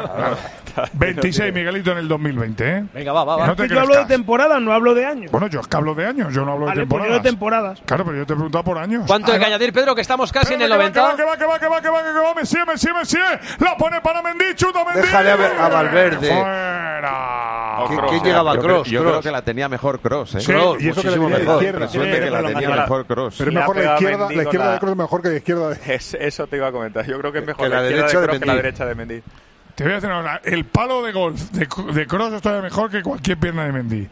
veintiséis, Miguelito, en el dos mil veinte, ¿eh? Venga, va, va, va. No te Que yo hablo de crezcas. temporada, no hablo de años. Bueno, yo es que hablo de años, yo no hablo Vale, de pues yo temporadas. de temporadas. Claro, pero yo te he preguntado por años. ¿Cuánto hay Ah, que añadir, Pedro? Que estamos casi en el Pedro, que va, noventa. que va, que va, que va, que va, que va, que va, Messi, Messi, Messi. La pone para Mendy, chuta Mendy. Déjale a ver- a Valverde. Fuera. ¿Quién- Kroos, quién eh. llegaba? Yo creo- Kroos, Yo creo Kroos. que la tenía mejor Kroos, ¿eh? Sí, Kroos, y eso que le muchísimo venía de mejor. izquierda. Me suena que la tenía la- mejor Kroos. Pero es Le ha mejor la pegado izquierda, Mendy la con izquierda la- de Kroos es mejor que la izquierda de... Es- eso te iba a comentar. Yo creo que es mejor Que la izquierda derecha de Kroos que la Mendy. derecha de Mendy. Te voy a decir una cosa. El palo de golf de, de Kroos es todavía mejor que cualquier pierna de Mendy.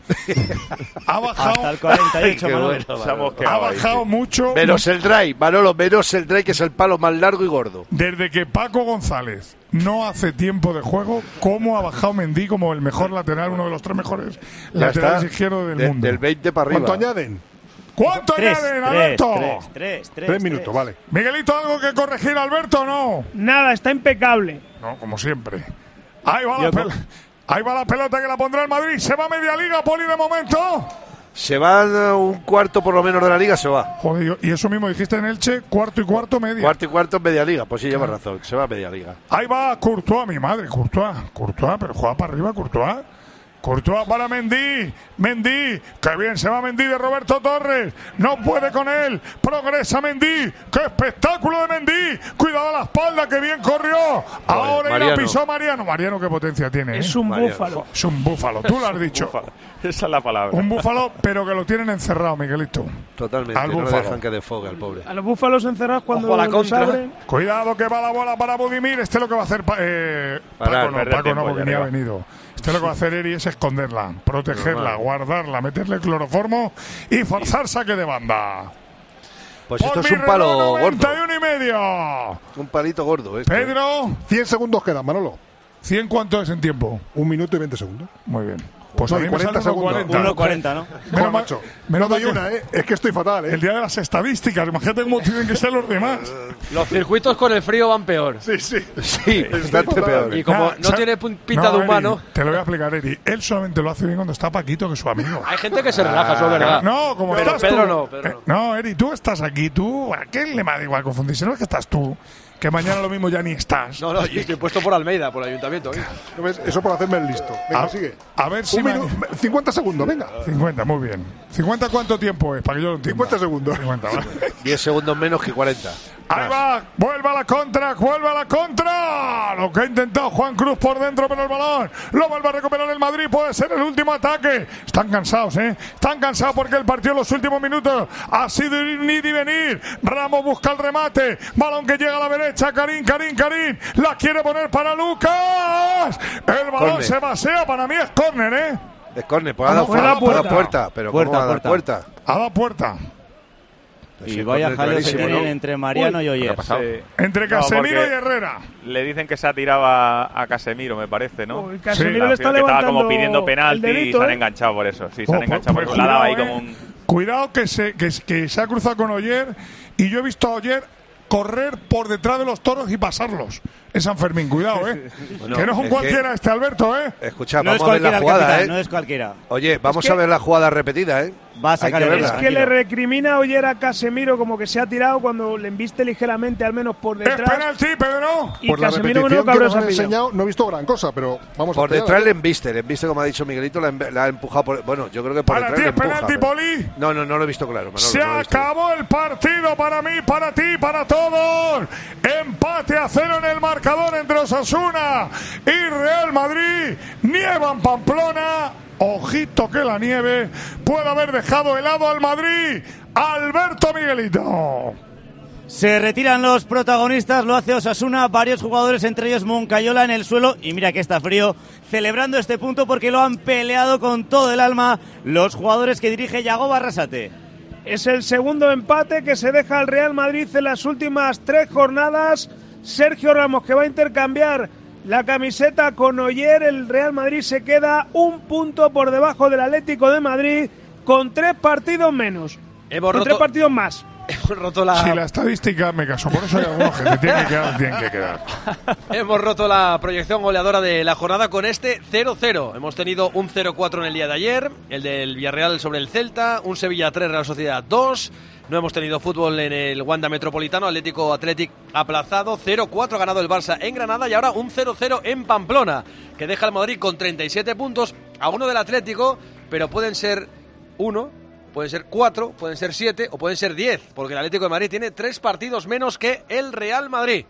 Ha bajado, Hasta el cuarenta y ocho, Qué Manolo. bueno, Se ha Manolo. ha mosqueado ahí, bajado sí. mucho Menos el drive, Manolo, menos el drive, que es el palo más largo y gordo. desde que Paco González no hace tiempo de juego. ¿Cómo ha bajado Mendy como el mejor lateral, uno de los tres mejores Ya laterales está, izquierdos del de- mundo? Del veinte para arriba. ¿Cuánto añaden? ¿Cuánto Tres, añaden, tres, Alberto? tres, tres, tres, Tres minutos, vale. Miguelito, ¿algo que corregir, Alberto, o no? Nada, está impecable. No, como siempre. Ahí va, la Yo pel- co- Ahí va la pelota que la pondrá el Madrid. Se va a media liga, Poli, de momento. Se va eh, un cuarto por lo menos de la liga, se va. Joder, yo- y eso mismo dijiste en Elche, cuarto y cuarto, media. Cuarto y cuarto en media liga, pues sí, llevas razón, se va a media liga. Ahí va Courtois, mi madre, Courtois. Courtois, pero juega para arriba, Courtois. Courtois para Mendy. Mendy, qué bien se va Mendy de Roberto Torres. No puede con él. Progresa Mendy. Qué espectáculo de Mendy. Cuidado a la espalda, que bien corrió. Ahora y la Mariano. pisó Mariano. Mariano, qué potencia tiene. Es ¿eh? un Mariano. búfalo. Es un búfalo, tú lo has dicho. Búfalo. Esa es la palabra. Un búfalo, pero que lo tienen encerrado, Miguelito. Totalmente, Al no le búfalo. dejan que desfogue al pobre. A los búfalos encerrados cuando Ojo a la los contra. abren. Cuidado que va la bola para Budimir. Este es lo que va a hacer pa- eh, Parar, Paco, no, perder Paco tiempo no, porque ya ni ha arriba. venido. Este lo que va a hacer Eri es esconderla, protegerla, Normal. guardarla, meterle cloroformo y forzar saque de banda. Pues esto Por es mi un palo reloj, gordo. noventa y uno y medio. Un palito gordo esto. Pedro, cien segundos quedan, Manolo. ¿cien cuánto es en tiempo? Un minuto y veinte segundos. Muy bien. Pues No, a y mí me cuarenta sale segundos. uno cuarenta. uno cuarenta, ¿no? Menos Joder, mal- macho. menos No doy mal que- una, ¿eh? Es que estoy fatal, ¿eh? El día de las estadísticas, imagínate cómo tienen que ser los demás. Los circuitos con el frío van peor. Sí, sí. Sí, bastante peor. Y como Nah, no sa- tiene pun- pinta No, de Eri, humano, te lo voy a explicar, Eri. Él solamente lo hace bien cuando está Paquito, que es su amigo. hay gente que se relaja, eso es verdad. No, como Pero estás Pedro tú. no, Pedro Eh, no, Eri, tú estás aquí, tú. ¿A qué le me da igual confundirse? No es que estás tú. que mañana lo mismo ya ni estás. No, no, yo estoy puesto por Almeida, por el ayuntamiento. ¿eh? Eso por hacerme el listo. Venga, a, sigue. A ver si... Un minuto, cincuenta segundos, venga. cincuenta, muy bien. ¿cincuenta cuánto tiempo es? Para que yo lo entienda. cincuenta segundos. cincuenta, ¿vale? diez segundos menos que cuarenta. Ahí va, vuelve a la contra, vuelve a la contra. Lo que ha intentado Juan Cruz por dentro, pero el balón lo vuelve a recuperar el Madrid. Puede ser el último ataque. Están cansados, ¿eh? Están cansados porque el partido en los últimos minutos ha sido ir y venir. Ramos busca el remate. Balón que llega a la derecha. Karim, Karim, Karim. La quiere poner para Lucas. El balón corner. Se pasea. Para mí es córner, ¿eh? Es córner. Pues ha dado puerta, puerta. puerta. Pero puerta, ¿cómo va a dar puerta? Ha dado puerta. Y sí, vaya jaleo se tienen, ¿no? Entre Mariano Uy, y Oyer. Sí. Entre Casemiro no, y Herrera. Le dicen que se ha tirado a, a Casemiro, me parece, ¿no? Uy, Casemiro sí. le está que levantando estaba como pidiendo penalti dedito, y se han ¿eh? enganchado por eso. Sí, se oh, han enganchado pues, por pues, eso. La ha dado ahí eh. como un... Cuidado que se, que, que se ha cruzado con Oyer y yo he visto a Oyer correr por detrás de los toros y pasarlos. Es San Fermín, cuidado, ¿eh? Bueno, que no es un es cualquiera que... este Alberto, ¿eh? Escucha, no vamos a ver la jugada, capitán, ¿eh? No es cualquiera. Oye, vamos es que... a ver la jugada repetida, ¿eh? Va a sacar el verla. Es que le recrimina a Oyer a Casemiro como que se ha tirado cuando le embiste ligeramente, al menos por detrás. ¡Es penalti, Pedro! Y por Casemiro la menudo que cabrón nos han enseñado, no he visto gran cosa, pero vamos por a Por detrás le embiste, le embiste, como ha dicho Miguelito, la, la ha empujado por... Bueno, yo creo que por para detrás ti le es empuja. penalti, Poli. No, no, no lo he visto claro. Manolo, se no acabó el partido para mí, para ti, para todos. Empate a cero en el marcador entre Osasuna y Real Madrid. Nieva en Pamplona. Ojito que la nieve puede haber dejado helado al Madrid. Alberto Miguelito. Se retiran los protagonistas, lo hace Osasuna, varios jugadores, entre ellos Moncayola en el suelo, y mira que está frío, celebrando este punto porque lo han peleado con todo el alma los jugadores que dirige Yago Barrasate. Es el segundo empate que se deja al Real Madrid en las últimas tres jornadas. Sergio Ramos, que va a intercambiar la camiseta con Oyer. El Real Madrid se queda un punto por debajo del Atlético de Madrid con tres partidos menos. Hemos con roto... tres partidos más. Hemos roto la... Si la estadística me caso, por eso hay algunos que se tienen que quedar, tienen que quedar. Hemos roto la proyección goleadora de la jornada con este cero cero. Hemos tenido un cero cuatro en el día de ayer, el del Villarreal sobre el Celta, un Sevilla tres, Real Sociedad dos. No hemos tenido fútbol en el Wanda Metropolitano, Atlético Athletic aplazado, cero cuatro ganado el Barça en Granada y ahora un cero cero en Pamplona, que deja al Madrid con treinta y siete puntos a uno del Atlético, pero pueden ser uno, pueden ser cuatro, pueden ser siete o pueden ser diez, porque el Atlético de Madrid tiene tres partidos menos que el Real Madrid.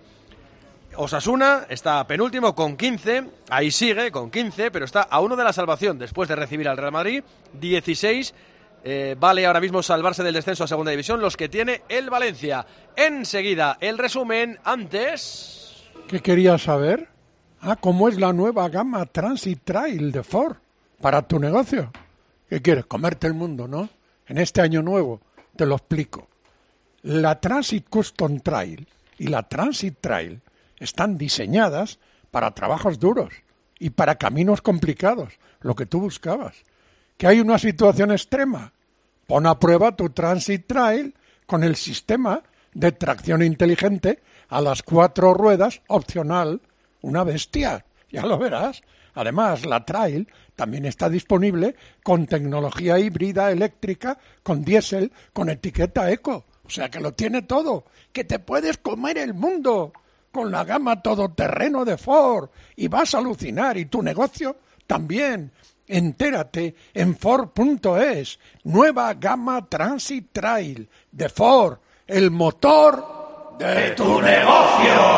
Osasuna está penúltimo con quince, ahí sigue con quince, pero está a uno de la salvación después de recibir al Real Madrid, dieciséis. Eh, vale ahora mismo salvarse del descenso a segunda división los que tiene el Valencia. Enseguida el resumen, antes... ¿Qué querías saber? Ah, ¿cómo es la nueva gama Transit Trail de Ford para tu negocio? ¿Qué quieres? Comerte el mundo, ¿no? En este año nuevo te lo explico. La Transit Custom Trail y la Transit Trail están diseñadas para trabajos duros y para caminos complicados, lo que tú buscabas. ¿Que hay una situación extrema? Pon a prueba tu Transit Trail con el sistema de tracción inteligente a las cuatro ruedas opcional. Una bestia, ya lo verás. Además, la Trail también está disponible con tecnología híbrida eléctrica, con diésel, con etiqueta eco. O sea que lo tiene todo, que te puedes comer el mundo con la gama todoterreno de Ford y vas a alucinar, y tu negocio también. Entérate en Ford punto es, nueva gama Transit Trail de Ford, el motor de tu negocio.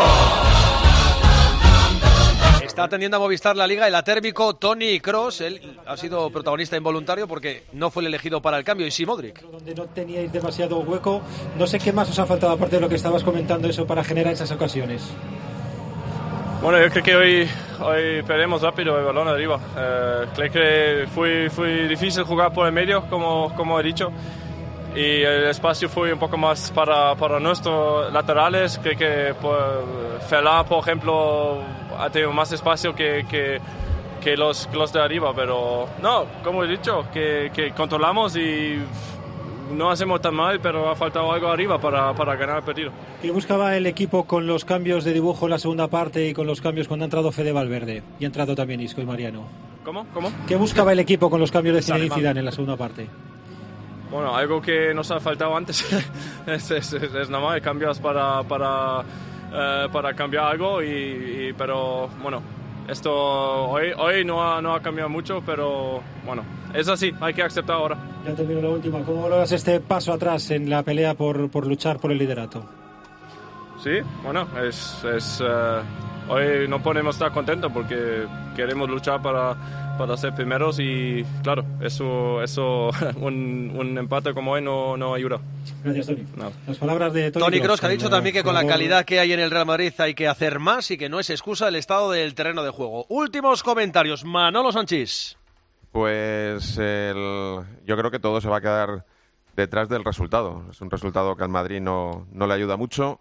Está atendiendo a Movistar la Liga el atérbico Toni Kroos. Él ha sido protagonista involuntario porque no fue el elegido para el cambio, y sí Modric. Donde no teníais demasiado hueco, no sé qué más os ha faltado aparte de lo que estabas comentando, eso para generar esas ocasiones. Bueno, yo creo que hoy, hoy perdemos rápido el balón arriba. Eh, creo que fue, fue difícil jugar por el medio, como, como he dicho. Y el espacio fue un poco más para, para nuestros laterales. Creo que por, Ferland, por ejemplo, ha tenido más espacio que, que, que, los, que los de arriba. Pero no, como he dicho, que, que controlamos y no hacemos tan mal, pero ha faltado algo arriba para, para ganar el partido. ¿Qué buscaba el equipo con los cambios de dibujo en la segunda parte y con los cambios cuando ha entrado Fede Valverde y ha entrado también Isco y Mariano? ¿Cómo? ¿Cómo? ¿Qué buscaba el equipo con los cambios de Zinedine Zidane en la segunda parte? Bueno, algo que nos ha faltado antes. es, es, es normal, cambias para, para eh, para cambiar algo, y, y, pero bueno, esto hoy, hoy no, ha, no ha cambiado mucho, pero bueno, es así, hay que aceptar ahora. Ya termino la última. ¿Cómo valoras este paso atrás en la pelea por, por luchar por el liderato? Sí, bueno, es, es uh, hoy no podemos estar contentos porque queremos luchar para, para ser primeros, y claro, eso, eso un, un empate como hoy no, no ayuda. Gracias, Toni. No. Las palabras de Toni, Toni Kroos, que ha dicho el, también que con la jugador... calidad que hay en el Real Madrid hay que hacer más y que no es excusa el estado del terreno de juego. Últimos comentarios, Manolo Sanchís. Pues el, yo creo que todo se va a quedar detrás del resultado. Es un resultado que al Madrid no, no le ayuda mucho.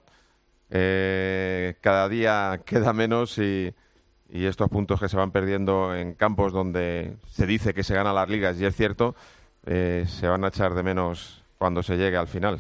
Eh, cada día queda menos y, y estos puntos que se van perdiendo en campos donde se dice que se ganan las ligas, y es cierto, eh, se van a echar de menos cuando se llegue al final.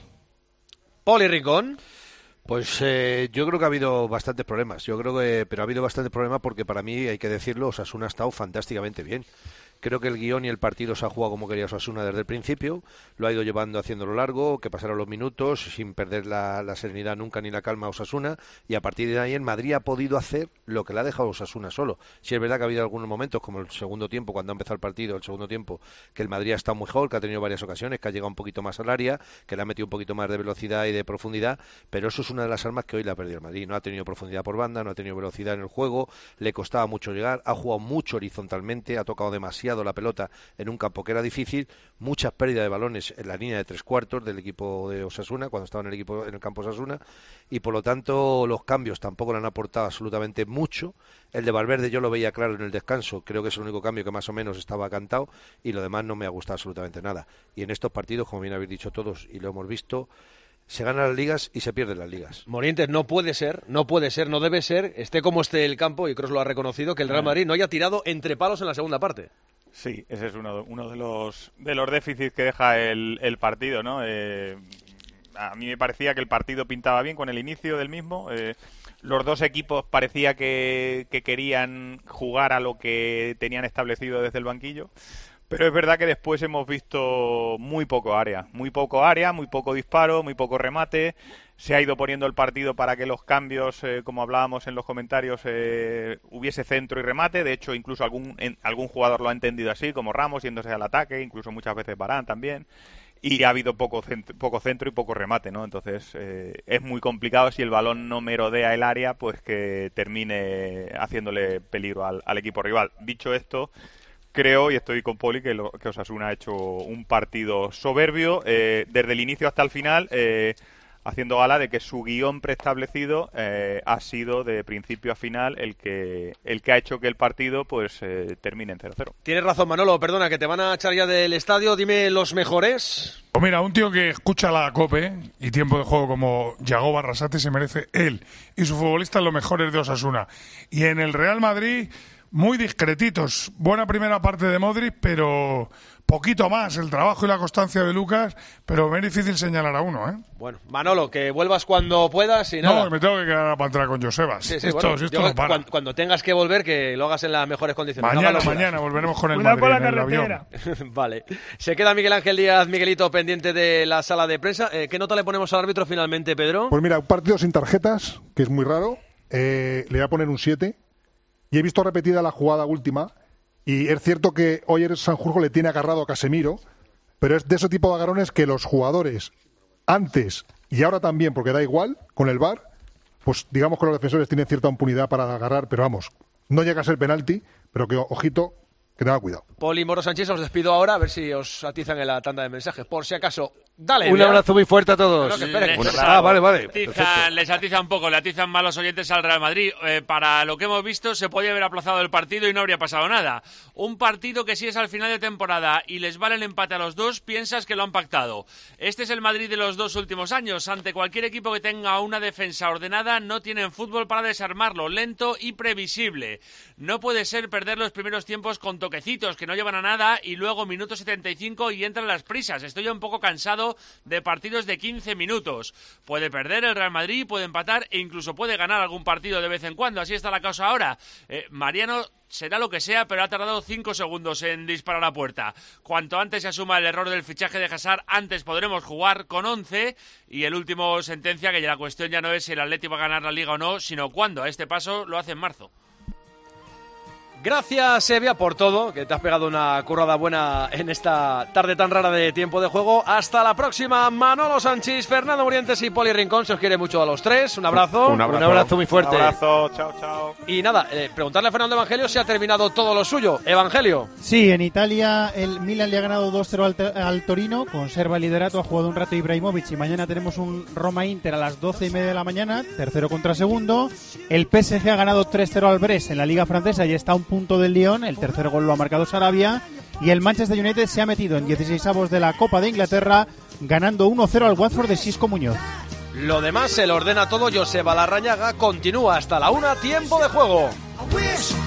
Poli Rincón. Pues eh, yo creo que ha habido bastantes problemas, yo creo que, pero ha habido bastantes problemas porque para mí, hay que decirlo, Osasuna ha estado fantásticamente bien. Creo que el guión y el partido se ha jugado como quería Osasuna desde el principio, lo ha ido llevando haciéndolo largo, que pasaron los minutos sin perder la, la serenidad nunca ni la calma a Osasuna, y a partir de ahí en Madrid ha podido hacer lo que le ha dejado Osasuna solo. Si es verdad que ha habido algunos momentos, como el segundo tiempo, cuando ha empezado el partido, el segundo tiempo, que el Madrid ha estado mejor, que ha tenido varias ocasiones, que ha llegado un poquito más al área, que le ha metido un poquito más de velocidad y de profundidad, pero eso es una de las armas que hoy le ha perdido el Madrid. No ha tenido profundidad por banda, no ha tenido velocidad en el juego, le costaba mucho llegar, ha jugado mucho horizontalmente, ha tocado demasiado la pelota en un campo que era difícil, muchas pérdidas de balones en la línea de tres cuartos del equipo de Osasuna, cuando estaba en el equipo en el campo Osasuna, y por lo tanto los cambios tampoco le han aportado absolutamente mucho. El de Valverde yo lo veía claro en el descanso, creo que es el único cambio que más o menos estaba cantado, y lo demás no me ha gustado absolutamente nada. Y en estos partidos, como bien habéis dicho todos y lo hemos visto, se ganan las ligas y se pierden las ligas. Morientes, no puede ser, no puede ser, no debe ser, esté como esté el campo, y Kroos lo ha reconocido, que el Real Madrid no haya tirado entre palos en la segunda parte. Sí, ese es uno, uno de los de los déficits que deja el, el partido, ¿no? Eh, a mí me parecía que el partido pintaba bien con el inicio del mismo. Eh, los dos equipos parecía que, que querían jugar a lo que tenían establecido desde el banquillo. Pero es verdad que después hemos visto muy poco área, muy poco área, muy poco disparo, muy poco remate. Se ha ido poniendo el partido para que los cambios, eh, como hablábamos en los comentarios, eh, hubiese centro y remate. De hecho, incluso algún en, algún jugador lo ha entendido así, como Ramos yéndose al ataque, incluso muchas veces Varane también. Y ha habido poco centro, poco centro y poco remate, ¿no? Entonces eh, es muy complicado, si el balón no merodea el área, pues que termine haciéndole peligro al, al equipo rival. Dicho esto, creo, y estoy con Poli, que, lo, que Osasuna ha hecho un partido soberbio eh, desde el inicio hasta el final, eh, haciendo gala de que su guión preestablecido eh, ha sido de principio a final el que el que ha hecho que el partido pues eh, termine en cero cero. Tienes razón, Manolo, perdona, que te van a echar ya del estadio. Dime los mejores. Pues mira, un tío que escucha la COPE y tiempo de juego como Yago Barrasate se merece él y su futbolista los mejores de Osasuna. Y en el Real Madrid, muy discretitos. Buena primera parte de Modric, pero poquito más. El trabajo y la constancia de Lucas, pero es difícil señalar a uno, ¿eh? Bueno, Manolo, que vuelvas cuando puedas y nada. No, me tengo que quedar para entrar con Josebas. Sí, sí, esto bueno, esto yo, no para. Cuando, cuando tengas que volver, que lo hagas en las mejores condiciones. Mañana, no mañana volveremos con el Cuidado Madrid con la en el avión. carretera. Vale. Se queda Miguel Ángel Díaz, Miguelito, pendiente de la sala de prensa. Eh, ¿Qué nota le ponemos al árbitro finalmente, Pedro? Pues mira, un partido sin tarjetas, que es muy raro. Eh, le voy a poner un siete. Y he visto repetida la jugada última. Y es cierto que hoy el Sanjurjo le tiene agarrado a Casemiro, pero es de ese tipo de agarrones que los jugadores, antes y ahora también, porque da igual, con el V A R, pues digamos que los defensores tienen cierta impunidad para agarrar, pero vamos, no llega a ser penalti, pero que, ojito, que tenga cuidado. Poli, Moro, Sánchez, os despido ahora, a ver si os atizan en la tanda de mensajes. Por si acaso, dale. Un abrazo muy fuerte a todos. No, que esperen. Les, Ah, vale, vale. atizan, les atiza un poco, le atizan mal los oyentes al Real Madrid. Eh, para lo que hemos visto, se podía haber aplazado el partido y no habría pasado nada. Un partido que si es al final de temporada y les vale el empate a los dos, piensas que lo han pactado. Este es el Madrid de los dos últimos años. Ante cualquier equipo que tenga una defensa ordenada, no tienen fútbol para desarmarlo, lento y previsible. No puede ser perder los primeros tiempos con toquecitos que no llevan a nada y luego minuto setenta y cinco y entran las prisas. Estoy ya un poco cansado hablando de partidos de quince minutos. Puede perder el Real Madrid, puede empatar e incluso puede ganar algún partido de vez en cuando. Así está la cosa ahora. Eh, Mariano será lo que sea, pero ha tardado cinco segundos en disparar a puerta. Cuanto antes se asuma el error del fichaje de Hazard, antes podremos jugar con once. Y el último sentencia, que ya la cuestión ya no es si el Atleti va a ganar la Liga o no, sino cuándo. A este paso lo hace en marzo. Gracias, Sevilla, por todo, que te has pegado una currada buena en esta tarde tan rara de tiempo de juego. Hasta la próxima, Manolo Sanchís, Fernando Murientes y Poli Rincón. Se os quiere mucho a los tres. Un abrazo. Un abrazo, Un abrazo muy fuerte. Un abrazo, chao, chao. Y nada, eh, preguntarle a Fernando Evangelio si ha terminado todo lo suyo. Evangelio. Sí, en Italia el Milan le ha ganado dos cero al, al Torino, conserva el liderato, ha jugado un rato Ibrahimovic y mañana tenemos un Roma-Inter a las doce y media de la mañana, tercero contra segundo. El P S G ha ganado tres cero al Brest en la Liga Francesa y está a un punto del Lyon, el tercer gol lo ha marcado Sarabia. Y el Manchester United se ha metido en dieciseisavos de la Copa de Inglaterra, ganando uno cero al Watford de Xisco Muñoz. Lo demás se lo ordena todo Joseba Larrañaga. Continúa hasta la una, tiempo de juego. I wish